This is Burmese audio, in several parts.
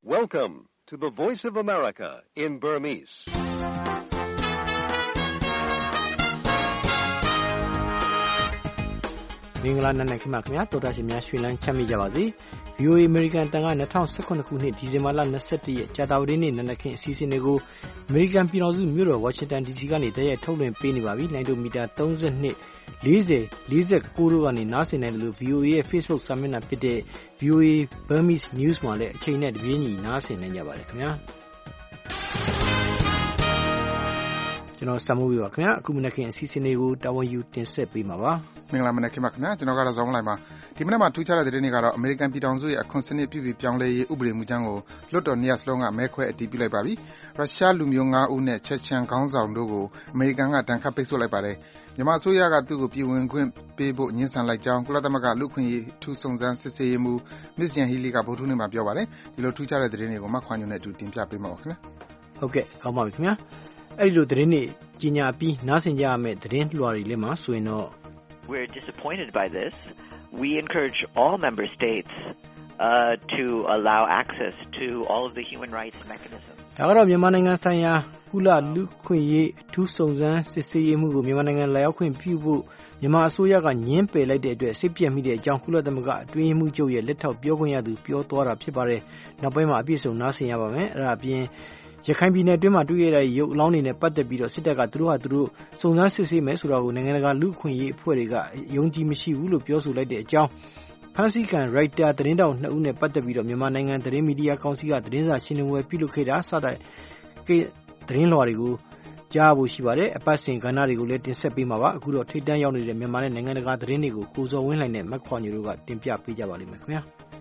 Welcome to the Voice of America in Burmese. ။မင်္ဂလာနံနက်ခင်းပါခင်ဗျာတော်တာရှင်များရွှေလန်းချမ်းမြေ့ကြပါစေ။ VOA American တန်က2019ခုနှစ်ဒီဇင်ဘာလ21ရက်ကြာသပတေးနေ့နံနက်ခင်းအစီအစဉ်တွေကို American ပြည်တော်စုမြို့တော် Washington DC ကနေတရက်ထုတ်လွှင့်ပေးနေပါပြီ။လိုင်းဒိုမီတာ32 40 49တို့ကနေနားဆင်နိုင်တယ်လို့ VOA ရဲ့ Facebook စာမျက်နှာဖြစ်တဲ့ VOA Burmese News မှာလည်းအချိန်နဲ့တပြေးညီနားဆင်နိုင်ကြပါတယ်ခင်ဗျာ။ကျွန်တော်စမှုပြပါခင်ဗျာအခုမနက်ခင်းအစီအစဉ်လေးကိုတာဝန်ယူတင်ဆက်ပေးမှာပါမင်္ဂလာမနက်ခင်းပါခင်ဗျာကျွန်တော်ကတော့ဇောင်းလိုက်ပါဒီမနက်မှာထူးခြားတဲ့သတင်းတွေကတော့အမေရိကန်ပြည်ထောင်စုရဲ့အခွန်စနစ်ပြုပြင်ပြောင်းလဲရေးဥပဒေမူကြမ်းကိုလွှတ်တော်နှစ်ရပ်စလုံးကမဲခွဲအတည်ပြုလိုက်ပါပြီရုရှားလူမျိုး9ဦးနဲ့ချက်ချန်ခေါင်းဆောင်တို့ကိုအမေရိကန်ကတန်ခတ်ပိတ်ဆို့လိုက်ပါတယ်မြန်မာအစိုးရကသူ့ကိုပြည်ဝင်ခွင့်ပေးဖို့ညှဉ်းဆန်လိုက်ကြောင်းကုလသမဂ္ဂလူ့အခွင့်အရေးထူးစုံစမ်းစစ်ဆေးရေးမှူး Ms. Yan Healy ကဗုဒ္ဓဟူးနေ့မှာပြောပါတယ်ဒီလိုထူးခြားတဲ့သတင်းတွေကိုမခွာညွန့်နဲ့အတူတင်ပြပေးမှာပါခင်ဗျာဟုတ်ကဲ့ကောင်းပါပြီခင်ဗျာအဲ့ဒီလိုသတင်းတွေကြီးညာပြီးနားဆင်ကြရမယ့်သတင်းလွှာတွေလည်းမှာဆိုရင်တော့ We're disappointed by this. We encourage all member states to allow access to all of the human rights mechanisms. ဒါကတော့မြန်မာနိုင်ငံဆိုင်ရာကုလလူ့ခွင့်ရေးအထူးစုံစမ်းစစ်ဆေးရေးမှုကိုမြန်မာနိုင်ငံလာရောက်ခွင့်ပြုဖို့မြန်မာအစိုးရကညှင်းပယ်လိုက်တဲ့အတွက်စိတ်ပြည့်မိတဲ့အကြောင်းကုလသမဂ္ဂအတွင်းရေးမှူးချုပ်ရဲ့လက်ထောက်ပြောခွင့်ရသူပြောသွားတာဖြစ်ပါတယ်။နောက်ပိုင်းမှာအပြည့်စုံနားဆင်ရပါမယ်။အဲ့ဒါအပြင်ရခိုင်ပြည်နယ်အတွင်းမှာတွေ့ရတဲ့ရုပ်အလောင်းတွေနဲ့ပတ်သက်ပြီးတော့စစ်တပ်ကသူတို့ဟာသူတို့စုံစမ်းစစ်ဆေးမယ်ဆိုတာကိုနိုင်ငံတကာလူ့အခွင့်အရေးအဖွဲ့တွေကယုံကြည်မရှိဘူးလို့ပြောဆိုလိုက်တဲ့အကြောင်းဖန်စီကန်ရိုက်တာသတင်းတောက်2ဦးနဲ့ပတ်သက်ပြီးတော့မြန်မာနိုင်ငံသတင်းမီဒီယာကောင်စီကသတင်းစာရှင်းလင်းပွဲပြုလုပ်ခဲ့တာစတဲ့သတင်းလွှာတွေကိုကြားဖို့ရှိပါတယ်အပတ်စဉ်ကဏ္ဍတွေကိုလည်းတင်ဆက်ပေးမှာပါအခုတော့ထိပ်တန်းရောက်နေတဲ့မြန်မာနဲ့နိုင်ငံတကာသတင်းတွေကိုကိုစော်ဝင်းလှိုင်နဲ့မက်ခွန်ညိုတို့ကတင်ပြပေးကြပါလိမ့်မယ်ခင်ဗျာ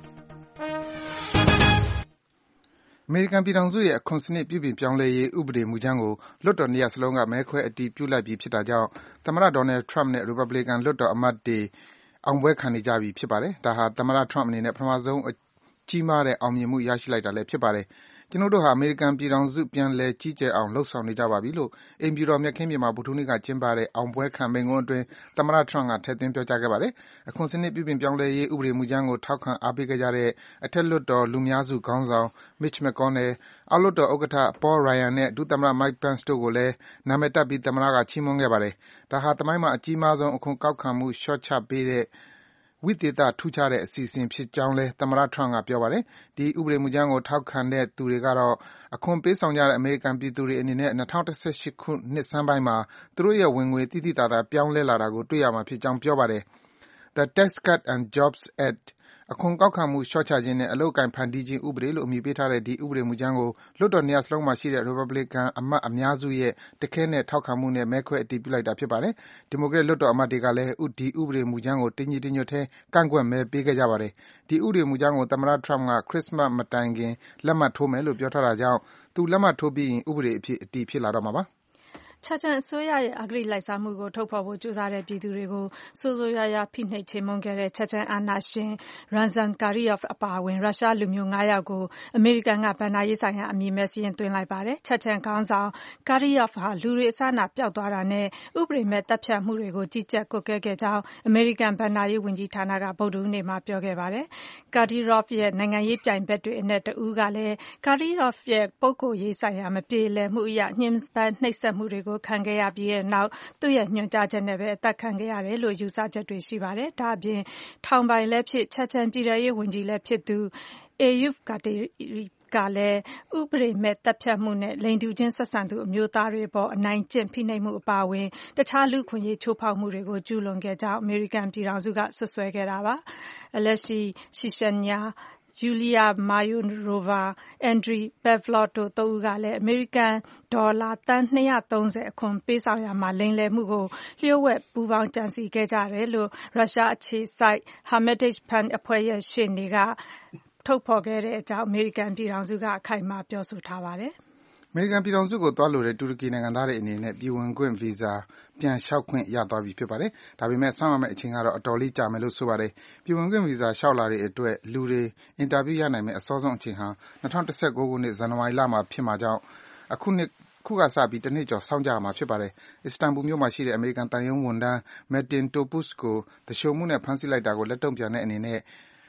အမေရိကန်ပြည်ထောင်စုရဲ့အခွန်စနစ်ပြုပြင်ပြောင်းလဲရေးဥပဒေမူကြမ်းကိုလွှတ်တော်နှစ်ရပ်စလုံးကမဲခွဲအတည်ပြုလိုက်ပြီးဖြစ်တာကြောင့်သမ္မတ Donald Trump နဲ့ Republican လွှတ်တော်အမတ်တွေအောင်ပွဲခံနေကြပြီဖြစ်ပါတယ်။ဒါဟာသမ္မတ Trump အနေနဲ့ပထမဆုံးကြီးမားတဲ့အောင်မြင်မှုရရှိလိုက်တာလည်းဖြစ်ပါတယ်။ကျွန်တော်တို့ဟာအမေရိကန်ပြည်ထောင်စုပြန်လည်ကြီးကျယ်အောင်လှုပ်ဆောင်နေကြပါပြီလို့အိမ်ဖြူတော်မြက်ခင်းပြင်မှာဗုဒ္ဓဟူးနေ့ကကျင်းပတဲ့အောင်ပွဲခံမိန့်ခွန်းအတွင်းသမ္မတ Trump ကထည့်သွင်းပြောကြားခဲ့ပါတယ်။အခွန်စနစ်ပြုပြင်ပြောင်းလဲရေးဥပဒေမူကြမ်းကိုထောက်ခံအားပေးခဲ့ကြတဲ့အထက်လွှတ်တော်လူများစုခေါင်းဆောင် Mitch McConnell အောက်လွှတ်တော်ဥက္ကဋ္ဌ Paul Ryan နဲ့ဒုသမ္မတ Mike Pence တို့ကိုလည်းနာမည်တပ်ပြီးသမ္မတကချီးမွမ်းခဲ့ပါတယ်။ဒါဟာသမိုင်းမှာအကြီးမားဆုံးအခွန်ကောက်ခံမှုလျှော့ချပေးတဲ့ဝိသေသထူးခြားတဲ့အစီအစဉ်ဖြစ်ကြောင်းလည်းသမ္မတ Trump ကပြောပါတယ်။ဒီဥပဒေမူကြမ်းကိုထောက်ခံတဲ့သူတွေကတော့အခွန်ပေးဆောင်ကြတဲ့အမေရိကန်ပြည်သူတွေအနေနဲ့2018ခုနှစ်ဆန်းပိုင်းမှာသူတို့ရဲ့ဝင်ငွေသိသိသာသာပြောင်းလဲလာတာကိုတွေ့ရမှာဖြစ်ကြောင်းပြောပါတယ်။ The Tax Cuts and Jobs Act အခွန်ကောက်ခံမှုလျှော့ချခြင်းနဲ့အလုပ်အကိုင်ဖန်တီးခြင်းဥပဒေလို့အမည်ပေးထားတဲ့ဒီဥပဒေမူကြမ်းကိုလွှတ်တော်နှစ်ရပ်စလုံးမှာရှိတဲ့ Republican အမတ်အများစုရဲ့တခဲနက်ထောက်ခံမှုနဲ့မဲခွဲအတည်ပြုလိုက်တာဖြစ်ပါတယ်။ Democrat လွှတ်တော်အမတ်တွေကလည်းဒီဥပဒေမူကြမ်းကိုတညီတညွတ်တည်းကန့်ကွက်မဲပေးခဲ့ကြပါတယ်။ဒီဥပဒေမူကြမ်းကိုသမ္မတ Trump က Christmas မတိုင်ခင်လက်မှတ်ထိုးမယ်လို့ပြောထားတာကြောင့်သူလက်မှတ်ထိုးပြီးရင်ဥပဒေအဖြစ်အတည်ဖြစ်လာတော့မှာပါ။ချက်ချန်အစိုးရရဲ့အဂတိလိုက်စားမှုကိုထုတ်ဖော်ဖို့ကြိုးစားတဲ့ပြည်သူတွေကိုဆိုးဆိုးရွားရွားဖိနှိပ်ချေမှုန်းခဲ့တဲ့ချက်ချန်အာဏာရှင် Ramzan Kadyrov အပါအဝင်ရုရှားလူမျိုး9ယောက်ကိုအမေရိကန်ကဗန်ဒါရေးဆိုင်ရာအမည်မဲ့စာရင်းသွင်းလိုက်ပါတယ်။ချက်ချန်ခေါင်းဆောင် Kadyrov ဟာလူတွေအစအနပျောက်သွားတာနဲ့ဥပဒေမဲ့တပ်ဖြတ်မှုတွေကိုကြီးကြပ်ကွပ်ကဲခဲ့ကြောင်းအမေရိကန်ဗန်ဒါရေးဝန်ကြီးဌာနကဗုဒ္ဓဟူးနေ့မှာပြောခဲ့ပါတယ်။ Kadyrov ရဲ့နိုင်ငံရေးပြိုင်ဘက်တွေအနက်တဦးကလည်း Kadyrov ရဲ့ပုဂ္ဂိုလ်ရေးဆိုင်ရာမပြေလည်မှုအရညှဉ်းပန်းနှိပ်စက်မှုတွေကိုခံခဲ့ရပြီးနောက်သူ့ရဲ့ညွှန်ကြားချက်နဲ့ပဲအသက်ခံခဲ့ရတယ်လို့ယူဆချက်တွေရှိပါတယ်။ဒါအပြင်ထောင်ပိုင်လည်းဖြစ်ချက်ချန်ပြည်ထရေးဝန်ကြီးလည်းဖြစ်သူ Ayub Kadyrov ကလည်းဥပဒေမဲ့တပ်ဖြတ်မှုနဲ့လိင်တူချင်းဆက်ဆံသူအမျိုးသားတွေပေါ်အနိုင်ကျင့်ဖိနှိပ်မှုအပါအဝင်တခြားလူ့အခွင့်အရေးချိုးဖောက်မှုတွေကိုကျူးလွန်ခဲ့ကြောင်းအမေရိကန်ပြည်ထောင်စုကစွပ်စွဲခဲ့တာပါ။ Alexei Shishanya Yulia Mayorova, Andrei Pavlov တို့သုံးဦးကလည်းအမေရိကန်ဒေါ်လာသန်း230အခွန်ပေးဆောင်ရမှာလိမ်လည်မှုကိုလျှို့ဝှက်ပူးပေါင်းကြံစည်ခဲ့ကြတယ်လို့ရုရှားအခြေစိုက် Hermitage Fund အဖွဲ့ရဲ့ရှေ့နေကထုတ်ဖော်ခဲ့တဲ့အကြောင်းအမေရိကန်ပြည်ထောင်စုကအခိုင်အမာပြောဆိုထားပါတယ်။အမေရိကန်ပြည်ထောင်စုကိုသွားလိုတဲ့တူရကီနိုင်ငံသားတွေအနေနဲ့ပြည်ဝင်ခွင့်ဗီဇာပြန်လျှောက်ခွင့်ရသွားပြီဖြစ်ပါတယ်။ဒါပေမဲ့စောင့်ရမယ့်အချိန်ကတော့အတော်လေးကြာမယ်လို့ဆိုပါတယ်။ပြည်ဝင်ခွင့်ဗီဇာလျှောက်လာတဲ့အတွက်လူတွေအင်တာဗျူးရနိုင်မယ့်အစောဆုံးအချိန်ဟာ2019ခုနှစ်ဇန်နဝါရီလမှာဖြစ်မှာကြောင့်အခုကစပြီးတနှစ်ကျော်စောင့်ကြရမှာဖြစ်ပါတယ်။အစ္စတန်ဘူမြို့မှာရှိတဲ့အမေရိကန်သံရုံးဝန်ထမ်း Metin Topuz ကိုသူလျှိုမှုနဲ့ဖမ်းဆီးလိုက်တာကိုလက်တုံ့ပြန်တဲ့အနေနဲ့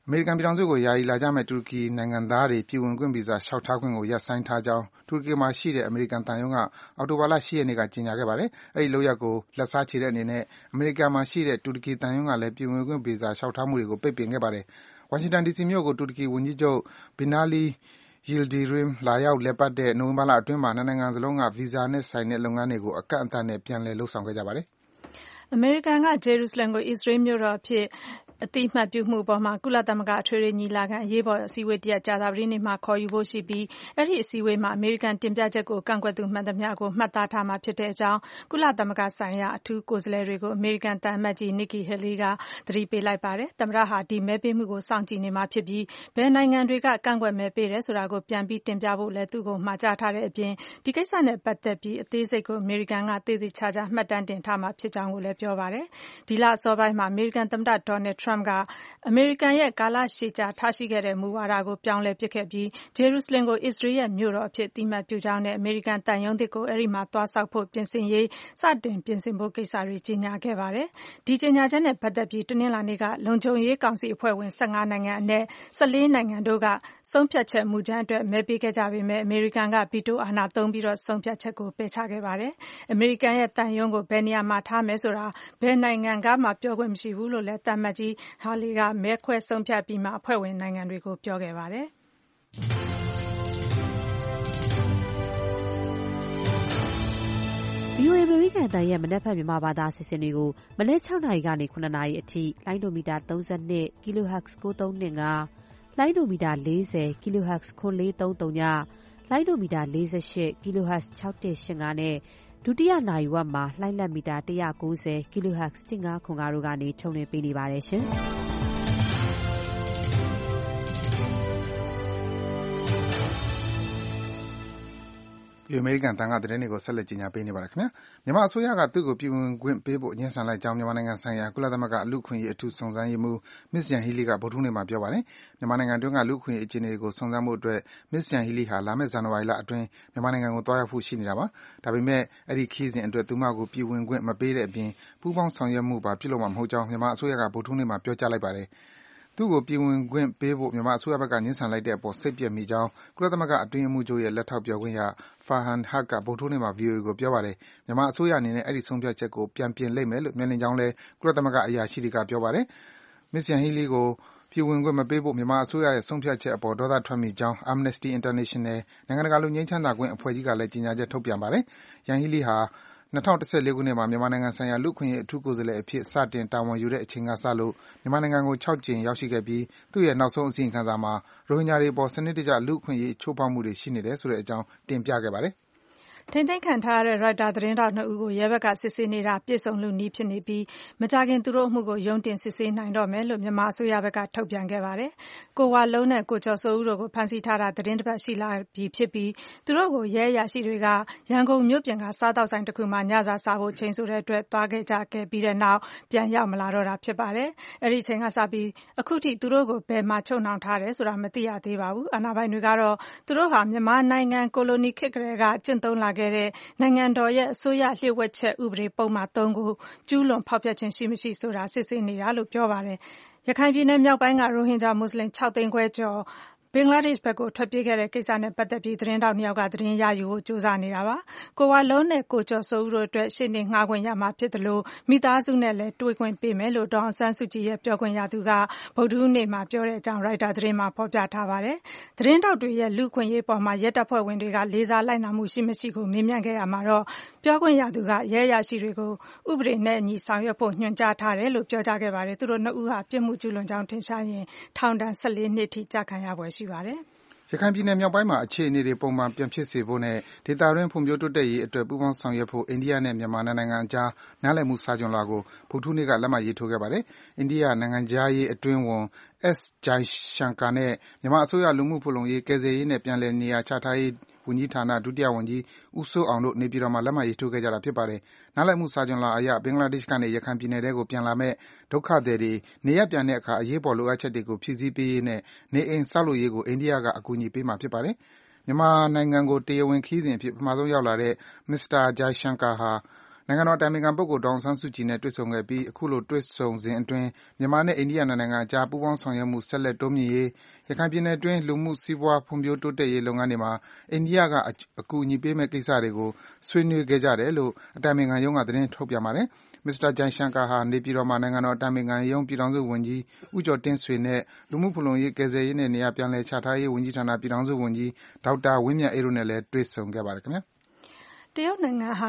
အမေရိကန်ပြည်ထောင်စုကိုယာယီလာကြမယ့်တူရကီနိုင်ငံသားတွေပြည်ဝင်ခွင့်ဗီဇာလျှောက်ထားခွင့်ကိုရပ်ဆိုင်းထားကြောင်းတူရကီမှာရှိတဲ့အမေရိကန်သံရုံးကအောက်တိုဘာလ 8 ရက်နေ့ကကြေညာခဲ့ပါတယ်။အဲဒီလုပ်ရပ်ကိုလက်စားချေတဲ့အနေနဲ့အမေရိကန်မှာရှိတဲ့တူရကီသံရုံးကလည်းပြည်ဝင်ခွင့်ဗီဇာလျှောက်ထားမှုတွေကိုပိတ်ပင်ခဲ့ပါတယ်။ဝါရှင်တန်ဒီစီမြို့ကိုတူရကီဝန်ကြီးချုပ် Binali Yildirim လာရောက်လည်ပတ်တဲ့နိုဝင်ဘာလအတွင်းမှာနှစ်နိုင်ငံစလုံးကဗီဇာနဲ့ဆိုင်တဲ့လုပ်ငန်းတွေကိုအကန့်အသတ်နဲ့ပြန်လည်လုပ်ဆောင်ခဲ့ကြပါတယ်။အမေရိကန်ကဂျေရုဆလင်ကိုအစ္စရေးမြို့တော်အဖြစ်အတိအမှတ်ပြုမှုအပေါ်မှာကုလသမဂ္ဂအထွေထွေညီလာခံအရေးပေါ်အစည်းအဝေးတရပ်ကြာသပတေးနေ့မှာခေါ်ယူဖို့ရှိပြီးအဲဒီအစည်းအဝေးမှာအမေရိကန်တင်ပြချက်ကိုကန့်ကွက်သူမှန်သမျှကိုမှတ်သားထားမှာဖြစ်တဲ့အကြောင်းကုလသမဂ္ဂဆိုင်ရာအထူးကိုယ်စားလှယ်တွေကိုအမေရိကန်သံအမတ်ကြီး Nikki Haley ကသတိပေးလိုက်ပါတယ်။သမ္မတဟာဒီမဲပေးမှုကိုစောင့်ကြည့်နေမှာဖြစ်ပြီးဘယ်နိုင်ငံတွေကကန့်ကွက်မဲပေးတယ်ဆိုတာကိုပြန်ပြီးတင်ပြဖို့လည်းသူ့ကိုမှာကြားထားတဲ့အပြင်ဒီကိစ္စနဲ့ပတ်သက်ပြီးအသေးစိတ်ကိုအမေရိကန်ကသေသေချာချာမှတ်တမ်းတင်ထားမှာဖြစ်ကြောင်းကိုလည်းပြောပါတယ်။ဒီလအစောပိုင်းမှာအမေရိကန်သမ္မတ Donald Trump ကအမေရိကန်ရဲ့ကာလရှည်ကြာထားရှိခဲ့တဲ့မူဝါဒကိုပြောင်းလဲပစ်ခဲ့ပြီးဂျေရုဆလင်ကိုအစ္စရေးရဲ့မြို့တော်အဖြစ်အတိအမှတ်ပြုကြောင်းနဲ့အမေရိကန်သံရုံးသစ်ကိုအဲဒီမှာသွားဆောက်ဖို့ပြင်ဆင်ရေးစတင်ပြင်ဆင်ဖို့ကိစ္စတွေကြေညာခဲ့ပါတယ်။ဒီကြေညာချက်နဲ့ပတ်သက်ပြီးတနင်္လာနေ့ကလုံခြုံရေးကောင်စီအဖွဲ့ဝင်15နိုင်ငံအနက်14နိုင်ငံတို့ကဆုံးဖြတ်ချက်မူကြမ်းအတွက်မဲပေးခဲ့ကြပေမဲ့အမေရိကန်ကဗီတိုအာဏာသုံးပြီးဆုံးဖြတ်ချက်ကိုပယ်ချခဲ့ပါတယ်။အမေရိကန်ရဲ့သံရုံးကိုဘယ်နေရာမှာထားမယ်ဆိုတာဘယ်နိုင်ငံကမှပြောခွင့်မရှိဘူးလို့လည်းသံအမတ်ကြီး Haley ကမဲခွဲဆုံးဖြတ်ပြီးမှအဖွဲ့ဝင်နိုင်ငံတွေကိုပြောခဲ့ပါတယ်။ VOA အမေရိကန်တန်ရဲ့မနက်ဖြန်မြန်မာဘာသာအစီအစဉ်တွေကိုမနက်6နာရီကနေ9နာရီအထိလိုင်းဒိုမီတာ32 kHz 9325လိုင်းဒိုမီတာ40 kHz 9430ညလိုင်းဒိုမီတာ48 kHz 6185နဲ့ဒုတိယနာရီဝက်မှာလှိုင်းလက်မီတာ190 kHz 1505တို့ကနေထုတ်လွှင့်ပေးနေပါတယ်ရှင်။ဒီအမေရိကန်တန်ခါသတင်းတွေကိုဆက်လက်ကြီးညာပေးနေပါတယ်ခင်ဗျာမြန်မာအစိုးရကသူ့ကိုပြည်ဝင်ခွင့်ပေးဖို့ညှင်းဆန်လိုက်ကြောင်းမြန်မာနိုင်ငံဆိုင်ရာကုလသမဂ္ဂလူ့အခွင့်အရေးအထူးစုံစမ်းရေးမှူး Ms. Yanghee Lee ကဗုဒ္ဓဟူးနေ့မှာပြောပါတယ်မြန်မာနိုင်ငံတွင်းကလူ့အခွင့်အရေးအခြေအနေတွေကိုစုံစမ်းဖို့အတွက် Ms. Yanghee Lee ဟာလာမယ့်ဇန်နဝါရီလအတွင်းမြန်မာနိုင်ငံကိုသွားရောက်ဖို့ရှိနေတာပါဒါပေမဲ့အဲဒီခရီးစဉ်အတွက်သူမကိုပြည်ဝင်ခွင့်မပေးတဲ့အပြင်ပူးပေါင်းဆောင်ရွက်မှုပါပြုလုပ်မှာမဟုတ်ကြောင်းမြန်မာအစိုးရကဗုဒ္ဓဟူးနေ့မှာပြောကြားလိုက်ပါတယ်သူ့ကိုပြည်ဝင်ခွင့်ပေးဖို့မြန်မာအစိုးရဘက်ကညှင်းဆန်လိုက်တဲ့အပေါ်စိတ်ပျက်မိကြောင်းကုလသမဂ္ဂအတွင်းရေးမှူးချုပ်ရဲ့လက်ထောက်ပြောခွင့်ရ Farhan Haq ကဗုဒ္ဓဟူးနေ့မှာ VOA ကိုပြောပါတယ်မြန်မာအစိုးရအနေနဲ့အဲဒီဆုံးဖြတ်ချက်ကိုပြန်ပြင်လိမ့်မယ်လို့မျှော်လင့်ကြောင်းလည်းကုလသမဂ္ဂအရာရှိတွေကပြောပါတယ်Ms. Yanghee Lee ကိုပြည်ဝင်ခွင့်မပေးဖို့မြန်မာအစိုးရရဲ့ဆုံးဖြတ်ချက်အပေါ်ဒေါသထွက်မိကြောင်း Amnesty International နိုင်ငံတကာလွတ်ငြိမ်းချမ်းသာခွင့်အဖွဲ့ကြီးကလည်းကြေညာချက်ထုတ်ပြန်ပါတယ်Yanghee Lee ဟာ2014ခုနှစ်မှာမြန်မာနိုင်ငံဆိုင်ရာလူ့အခွင့်အရေးအထူးကိုယ်စားလှယ်အဖြစ်စတင်တာဝန်ယူတဲ့အချိန်ကစလို့မြန်မာနိုင်ငံကို6ကြိမ်ရောက်ရှိခဲ့ပြီးသူ့ရဲ့နောက်ဆုံးအစီရင်ခံစာမှာရိုဟင်ဂျာတွေပေါ်စနစ်တကျလူ့အခွင့်အရေးချိုးဖောက်မှုတွေရှိနေတယ်ဆိုတဲ့အကြောင်းတင်ပြခဲ့ပါတယ်ထိန်းသိမ်းခံထားရတဲ့ရိုက်တာသတင်းထောက်2ဦးကိုရဲဘက်ကစစ်ဆေးနေတာပြည့်စုံလူနည်းဖြစ်နေပြီးမကြာခင်သူတို့အမှုကိုရုံးတင်စစ်ဆေးနိုင်တော့မယ်လို့မြန်မာအစိုးရဘက်ကထုတ်ပြန်ခဲ့ပါတယ်။ကိုဝါလုံးနဲ့ကိုကျော်စိုးဦးတို့ကိုဖမ်းဆီးထားတာသတင်းတစ်ပတ်ရှိလာပြီဖြစ်ပြီးသူတို့ကိုရဲအရာရှိတွေကရန်ကုန်မြို့ပြင်ကစားတောက်ဆိုင်တစ်ခုမှာညစာစားဖို့ချိန်ဆိုတဲ့အတွက်သွားခဲ့ကြပြီးတဲ့နောက်ပြန်ရောက်မလာတော့တာဖြစ်ပါတယ်။အဲဒီချိန်ကစပြီးအခုထိသူတို့ကိုဘယ်မှာချုပ်နှောင်ထားတယ်ဆိုတာမသိရသေးပါဘူး။အာဏာပိုင်တွေကတော့သူတို့ဟာမြန်မာနိုင်ငံကိုလိုနီခေတ်ကတည်းကကျင့်သုံးလာခဲ့တဲ့နိုင်ငံတော်ရဲ့အစိုးရလျှို့ဝှက်ချက်ဥပဒေပုံမှန်3ကိုကျူးလွန်ဖောက်ဖျက်ခြင်းရှိမရှိဆိုတာစစ်ဆေးနေတာလို့ပြောပါတယ်။ရခိုင်ပြည်နယ်မြောက်ပိုင်းကရိုဟင်ဂျာမွတ်စလင်6သိန်းခွဲကျော်ဘင်္ဂလားဒေ့ရှ်ဘက်ကိုထွက်ပြေးခဲ့တဲ့ကိစ္စနဲ့ပတ်သက်ပြီးသတင်းတောက်2ယောက်ကသတင်းရယူဖို့ကြိုးစားနေတာပါ။ကိုဝါလုံးနဲ့ကိုကျော်စိုးဦးတို့အတွက်ရှေ့နေငှားခွင့်ရမှာဖြစ်တယ်လို့မိသားစုနဲ့လည်းတွေ့ခွင့်ပေးမယ်လို့ဒေါအောင်ဆန်းစုကြည်ရဲ့ပြောခွင့်ရသူကဗုဒ္ဓဟူးနေ့မှာပြောတဲ့အကြောင်းရိုက်တာသတင်းမှာဖော်ပြထားပါတယ်။သတင်းတောက်တွေရဲ့လူ့အခွင့်အရေးပေါ်မှာရဲတပ်ဖွဲ့ဝင်တွေကလေးစားလိုက်နာမှုရှိမရှိကိုမေးမြန်းခဲ့ရမှာတော့ပြောခွင့်ရသူကရဲရရှိတွေကိုဥပဒေနဲ့အညီဆောင်ရွက်ဖို့ညွှန်ကြားထားတယ်လို့ပြောကြားခဲ့ပါတယ်။သူတို့2ဦးဟာပြစ်မှုကျူးလွန်ကြောင်းထင်ရှားရင်ထောင်ဒဏ်14နှစ်ထိကျခံရဖွယ်ရှိပါတယ်။ရခိုင်ပြည်နယ်မြောက်ပိုင်းမှာအခြေအနေတွေပုံမှန်ပြန်ဖြစ်စေဖို့နဲ့ဒေသတွင်းဖွံ့ဖြိုးတိုးတက်ရေးအတွက်ပူးပေါင်းဆောင်ရွက်ဖို့အိန္ဒိယနဲ့မြန်မာနိုင်ငံအကြားနားလည်မှုစာချွန်လွှာကိုဗုဒ္ဓဟူးနေ့ကလက်မှတ်ရေးထိုးခဲ့ပါတယ်။အိန္ဒိယနိုင်ငံခြားရေးအတွင်းဝန် S. Jaishankar နဲ့မြန်မာအစိုးရလူမှုဖူလုံရေးကယ်ဆယ်ရေးနဲ့ပြန်လည်နေရာချထားရေးဝန်ကြီးဌာနဒုတိယဝန်ကြီးဦးစိုးအောင်တို့နေပြည်တော်မှာလက်မှတ်ရေးထိုးခဲ့ကြတာဖြစ်ပါတယ်။နားလည်မှုစာချွန်လွှာအရဘင်္ဂလားဒေ့ရှ်ကနေရခိုင်ပြည်နယ်ထဲကိုပြန်လာမယ့်ဒုက္ခသည်တွေနေရပ်ပြန်တဲ့အခါအရေးပေါ်လိုအပ်ချက်တွေကိုဖြည့်ဆည်းပေးရေးနဲ့နေအိမ်ဆောက်လုပ်ရေးကိုအိန္ဒိယကအကူအညီပေးမှာဖြစ်ပါတယ်။မြန်မာနိုင်ငံကိုတရားဝင်ခရီးစဉ်အဖြစ်ပထမဆုံးရောက်လာတဲ့ Mr. Jaishankar ဟာနိုင်ငံတော်အတိုင်ပင်ခံပုဂ္ဂိုလ်ဒေါ်အောင်ဆန်းစုကြည်နဲ့တွေ့ဆုံခဲ့ပြီးအခုလိုတွေ့ဆုံစဉ်အတွင်းမြန်မာနဲ့အိန္ဒိယနိုင်ငံအကြားပူးပေါင်းဆောင်ရွက်မှုဆက်လက်တိုးမြှင့်ရေးရခိုင်ပြည်နယ်အတွင်းလူမှုစီးပွားဖွံ့ဖြိုးတိုးတက်ရေးလုပ်ငန်းတွေမှာအိန္ဒိယကအကူအညီပေးမယ့်ကိစ္စတွေကိုဆွေးနွေးခဲ့ကြတယ်လို့အတိုင်ပင်ခံရုံးကသတင်းထုတ်ပြန်ပါတယ်။ Mr. Jaishankar ဟာနေပြည်တော်မှာနိုင်ငံတော်အတိုင်ပင်ခံရုံးပြည်ထောင်စုဝန်ကြီးဦးကျော်တင့်ဆွေနဲ့လူမှုဖူလုံရေးကယ်ဆယ်ရေးနဲ့နေရာပြန်လည်ချထားရေးဝန်ကြီးဌာနပြည်ထောင်စုဝန်ကြီးဒေါက်တာဝင်းမြတ်အေးတို့နဲ့လည်းတွေ့ဆုံခဲ့ပါတယ်ခင်ဗျာ။တရုတ်နိုင်ငံဟာ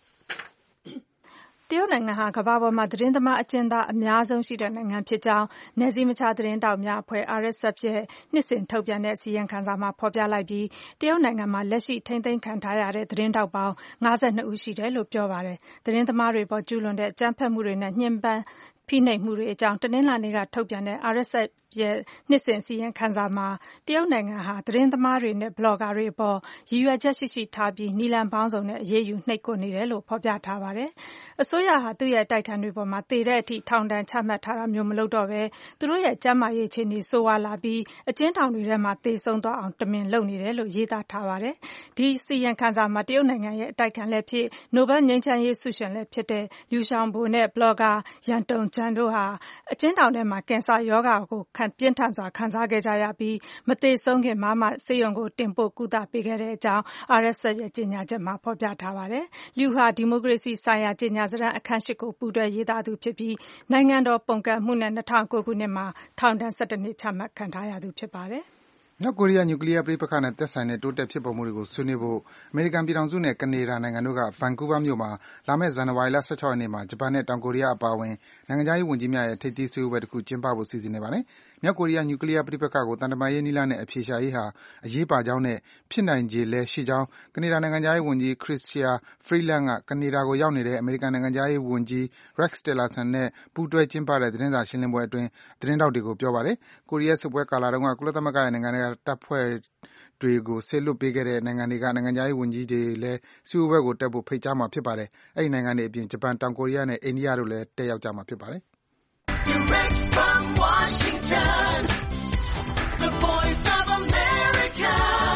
ကမ္ဘာပေါ်မှာသတင်းသမားအကျဉ်းသားအများဆုံးရှိတဲ့နိုင်ငံဖြစ်ကြောင်းနယ်စည်းမခြားသတင်းထောက်များအဖွဲ့ RSF ရဲ့နှစ်စဉ်ထုတ်ပြန်တဲ့အစီရင်ခံစာမှာဖော်ပြလိုက်ပြီးတရုတ်နိုင်ငံမှာလက်ရှိထိန်းသိမ်းခံထားရတဲ့သတင်းထောက်ပေါင်း52ဦးရှိတယ်လို့ပြောပါတယ်။သတင်းသမားတွေပေါ်ကျူးလွန်တဲ့အကြမ်းဖက်မှုတွေနဲ့ညှဉ်းပန်းဖိနှိပ်မှုတွေအကြောင်းတနင်္လာနေ့ကထုတ်ပြန်တဲ့ RSF ရဲ့နှစ်စဉ်အစီရင်ခံစာမှာတရုတ်နိုင်ငံဟာသတင်းသမားတွေနဲ့ဘလော့ဂါတွေအပေါ်ရည်ရွယ်ချက်ရှိရှိထားပြီးနည်းလမ်းပေါင်းစုံနဲ့အရေးယူနှိပ်ကွပ်နေတယ်လို့ဖော်ပြထားပါတယ်။အစိုးရဟာသူ့ရဲ့အတိုက်အခံတွေပေါ်မှာသေတဲ့အထိထောင်ဒဏ်ချမှတ်ထားတာမျိုးမလုပ်တော့ဘဲသူတို့ရဲ့ကျန်းမာရေးအခြေအနေဆိုးဝါးလာပြီးအကျဉ်းထောင်တွေထဲမှာသေဆုံးသွားအောင်တမင်လုပ်နေတယ်လို့ရေးသားထားပါတယ်။ဒီအစီရင်ခံစာမှာတရုတ်နိုင်ငံရဲ့အတိုက်အခံလည်းဖြစ်နိုဘယ်ငြိမ်းချမ်းရေးဆုရှင်လည်းဖြစ်တဲ့Liu Xiaoboနဲ့ဘလော့ဂါYang Tongjiangတို့ဟာအကျဉ်းထောင်ထဲမှာကင်ဆာရောဂါကိုပြင်းထန်စွာခံစားခဲ့ကြရပြီးမသေဆုံးခင်မှဆေးရုံကိုတင်ပို့ကုသပေးခဲ့တဲ့အကြောင်း RSF ရဲ့ကြေညာချက်မှာဖော်ပြထားပါတယ်။ Liu ဟာဒီမိုကရေစီဆိုင်ရာကြေညာစာတမ်းအခန်း 8ကိုပူးတွဲရေးသားသူဖြစ်ပြီးနိုင်ငံတော်ပုန်ကန်မှုနဲ့2009ခုနှစ်မှာထောင်ဒဏ်17နှစ်ချမှတ်ခံထားရသူဖြစ်ပါတယ်။မြောက်ကိုရီးယားနျူကလ িয়ার ပဋိပက္ခနဲ့သက်ဆိုင်တဲ့တိုးတက်ဖြစ်ပေါ်မှုတွေကိုဆွေးနွေးဖို့အမေရိကန်ပြည်ထောင်စုနဲ့ကနေဒါနိုင်ငံတို့ကဗန်ကူးဗားမြို့မှာလာမယ့်ဇန်နဝါရီလ16ရက်နေ့မှာဂျပန်နဲ့တောင်ကိုရီးယားအပါအဝင်နိုင်ငံခြားရေးဝန်ကြီးများရဲ့ထိပ်သီးစည်းဝေးပွဲတစ်ခုကျင်းပဖို့စီစဉ်နေပါတယ်။မြောက်ကိုရီးယားနျူကလ িয়ার ပဋိပက္ခကိုတန်တမာရေးနည်းလမ်းနဲ့အဖြေရှာရေးဟာအရေးပါကြောင်းနဲ့ဖြစ်နိုင်ခြေလည်းရှိကြောင်းကနေဒါနိုင်ငံခြားရေးဝန်ကြီး Chrystia Freeland ကကနေဒါကိုရောက်နေတဲ့အမေရိကန်နိုင်ငံခြားရေးဝန်ကြီး Rex Tillerson နဲ့ပူးတွဲကျင်းပတဲ့သတင်းစာရှင်းလင်းပွဲအတွင်းသတင်းထောက်တွေကိုပြောပါတယ်။ကိုရီးယားစစ်ပွဲကာလတုန်းကကုလသမဂ္ဂရဲ့နိုင်ငံတကာတပ်ဖွဲ့တွေကိုစေလွှတ်ပေးခဲ့တဲ့နိုင်ငံတွေကနိုင်ငံခြားရေးဝန်ကြီးတွေလည်းစည်းဝေးပွဲကိုတက်ဖို့ဖိတ်ကြားမှာဖြစ်ပါတယ်။အဲဒီနိုင်ငံတွေအပြင်ဂျပန်တောင်ကိုရီးယားနဲ့အိန္ဒိယတို့လည်းတက်ရောက်ကြမှာဖြစ်ပါတယ်။ Direct from Washington The Voice of America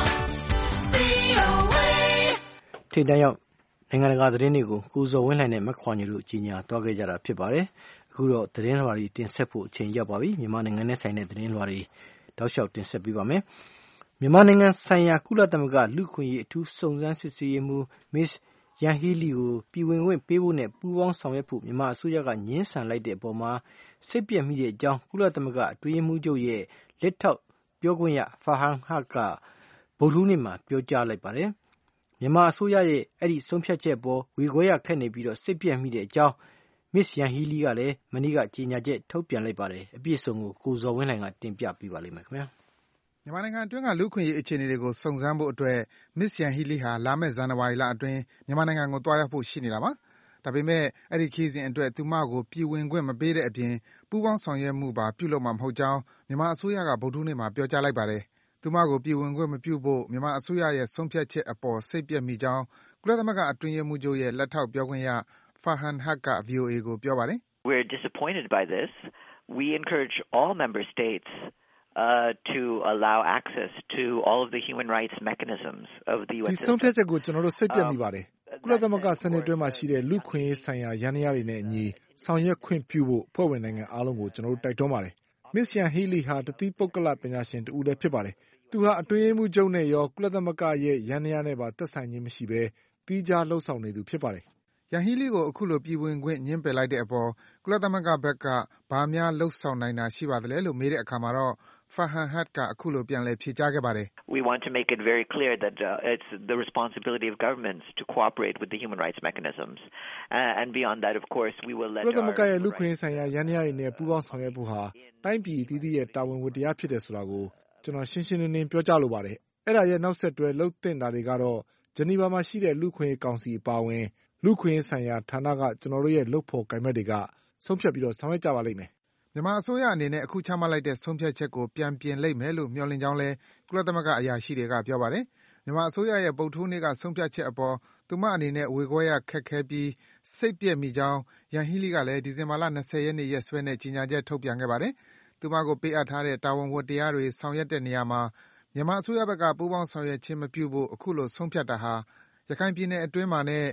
VOA ထိပ်တန်းရောက်နိုင်ငံတကာသတင်းတွေကိုကိုဇော်ဝင်းလှိုင်နဲ့မခွာညတို့ကြီးညာသွားခဲ့ကြတာဖြစ်ပါတယ်။အခုတော့သတင်းလွှာတွေတင်ဆက်ဖို့အချိန်ရောက်ပါပြီ။မြန်မာနိုင်ငံနဲ့ဆိုင်တဲ့သတင်းလွှာတွေတောက်လျှောက်တင်ဆက်ပေးပါမယ်။မြန်မာနိုင်ငံဆိုင်ရာကုလသမဂ္ဂလူ့အခွင့်အရေးအထူးစုံစမ်းစစ်ဆေးရေးမှူး Ms. Yanghee Lee ကိုပြည်ဝင်ခွင့်ပေးဖို့နဲ့ပူးပေါင်းဆောင်ရွက်ဖို့မြန်မာအစိုးရကငြင်းဆန်လိုက်တဲ့အပေါ်မှာစိတ်ပျက်မိတဲ့အကြောင်းကုလသမဂ္ဂအတွင်းရေးမှူးချုပ်ရဲ့လက်ထောက်ပြောခွင့်ရ Farhan Haq ကဗုဒ္ဓဟူးနေ့မှာပြောကြားလိုက်ပါတယ်။မြန်မာအစိုးရရဲ့အဲ့ဒီဆုံးဖြတ်ချက်ပေါ်ဝေခွဲရခက်နေပြီးစိတ်ပျက်မိတဲ့အကြောင်း Ms. Yanghee Lee ကလည်းမနေ့ကကြေညာချက်ထုတ်ပြန်လိုက်ပါတယ်။အပြည့်အစုံကိုဇော်ဝင်းလှိုင်ကတင်ပြပေးပါလိမ့်မယ်ခင်ဗျာ။မြန်မာနိုင်ငံအတွင်းကလူ့အခွင့်အရေးအခြေအနေတွေကိုစုံစမ်းဖို့အတွက် Ms. Yanghee Leeဟာလာမယ့်ဇန်နဝါရီလအတွင်းမြန်မာနိုင်ငံကိုသွားရောက်ဖို့ရှိနေတာပါ။ဒါပေမဲ့အဲဒီခရီးစဉ်အတွက်သူမကိုပြည်ဝင်ခွင့်မပေးတဲ့အပြင်ပူးပေါင်းဆောင်ရွက်မှုပါပြုလုပ်မှာမဟုတ်ကြောင်းမြန်မာအစိုးရကဗုဒ္ဓဟူးနေ့မှာပြောကြားလိုက်ပါတယ်။သူမကိုပြည်ဝင်ခွင့်မပြုဖို့မြန်မာအစိုးရရဲ့ဆုံးဖြတ်ချက်အပေါ်စိတ်ပျက်မိကြောင်းကုလသမဂ္ဂအတွင်းရေးမှူးချုပ်ရဲ့လက်ထောက်ပြောခွင့်ရ Farhan Haq က VOA ကိုပြောပါတယ်။ We're disappointed by this. We encourage all member states to allow access to all of the human rights mechanisms of the UN system. ဒီဆုံးဖြတ်ချက်ကိုကျွန်တော်တို့စိတ်ပျက်မိပါတယ်။ကုလသမဂ္ဂစနစ်အတွင်းမှာရှိတဲ့လူ့ခွင့်ရေးဆိုင်ရာယန္တရားတွေနဲ့အညီဆောင်ရွက်ခွင့်ပြုဖို့ဖွဲ့ဝင်နိုင်ငံအားလုံးကိုကျွန်တော်တို့တိုက်တွန်းပါတယ်။ Ms. Yanghee Lee ဟာတတိပုဂ္ဂလပညာရှင်တဦးလည်းဖြစ်ပါတယ်။သူဟာအတွင်းရေးမှူးချုပ်နဲ့ရောကုလသမဂ္ဂရဲ့ယန္တရားနဲ့ပါသက်ဆိုင်ခြင်းမရှိဘဲသီးခြားလှုပ်ဆောင်နေသူဖြစ်ပါတယ်။ Yanghee Lee ကိုအခုလိုပြည်ဝင်ခွင့်ငြင်းပယ်လိုက်တဲ့အပေါ်ကုလသမဂ္ဂဘက်ကဘာများလုပ်ဆောင်နိုင်တာရှိပါသလဲလို့မေးတဲ့အခါမှာတော့Farhan Haq ကအခုလိုပြန်လည်ဖြေကြားခဲ့ပါတယ်။ We want to make it very clear that it's the responsibility of governments to cooperate with the human rights mechanisms. And beyond that, of course, we will let ကုလသမဂ္ဂရဲ့လူ့ခွင့်ရေးဆိုင်ရာယန္တရားတွေနဲ့ပူးပေါင်းဆောင်ရွက်ဖို့ဟာတိုင်းပြည်အသီးသီးရဲ့တာဝန်ဝတ္တရားဖြစ်တယ်ဆိုတာကိုကျွန်တော်ရှင်းရှင်းလင်းလင်းပြောကြားလိုပါတယ်။အဲ့ဒါရဲ့နောက်ဆက်တွဲလှုပ်သင့်တာတွေကတော့ဂျနီဗာမှာရှိတဲ့လူ့ခွင့်ရေးကောင်စီအပါအဝင်လူ့ခွင့်ရေးဆိုင်ရာဌာနကကျွန်တော်တို့ရဲ့လုပ်ဖို့ကိုင်မဲ့တွေကဆုံးဖြတ်ပြီးဆောင်ရွက်ကြပါလိမ့်မယ်။မြန်မာအစိုးရအနေနဲ့အခုချမှတ်လိုက်တဲ့ဆုံးဖြတ်ချက်ကိုပြန်ပြင်လိမ့်မယ်လို့မျှော်လင့်ကြောင်းလဲကုလသမဂ္ဂအရာရှိတွေကပြောပါတယ်။မြန်မာအစိုးရရဲ့ဗုဒ္ဓဟူးနေ့ကဆုံးဖြတ်ချက်အပေါ်သူမအနေနဲ့ဝေခွဲရခက်ခဲပြီးစိတ်ပျက်မိကြောင်းYanghee Leeကလည်းဒီဇင်ဘာလ20ရက်နေ့ရက်စွဲနဲ့ကြေညာချက်ထုတ်ပြန်ခဲ့ပါတယ်။သူမကိုပေးအပ်ထားတဲ့တာဝန်ဝတ္တရားတွေဆောင်ရွက်တဲ့နေရာမှာမြန်မာအစိုးရဘက်ကပူးပေါင်းဆောင်ရွက်ခြင်းမပြုဖို့အခုလိုဆုံးဖြတ်တာဟာရခိုင်ပြည်နယ်အတွင်းမှာနဲ့မြ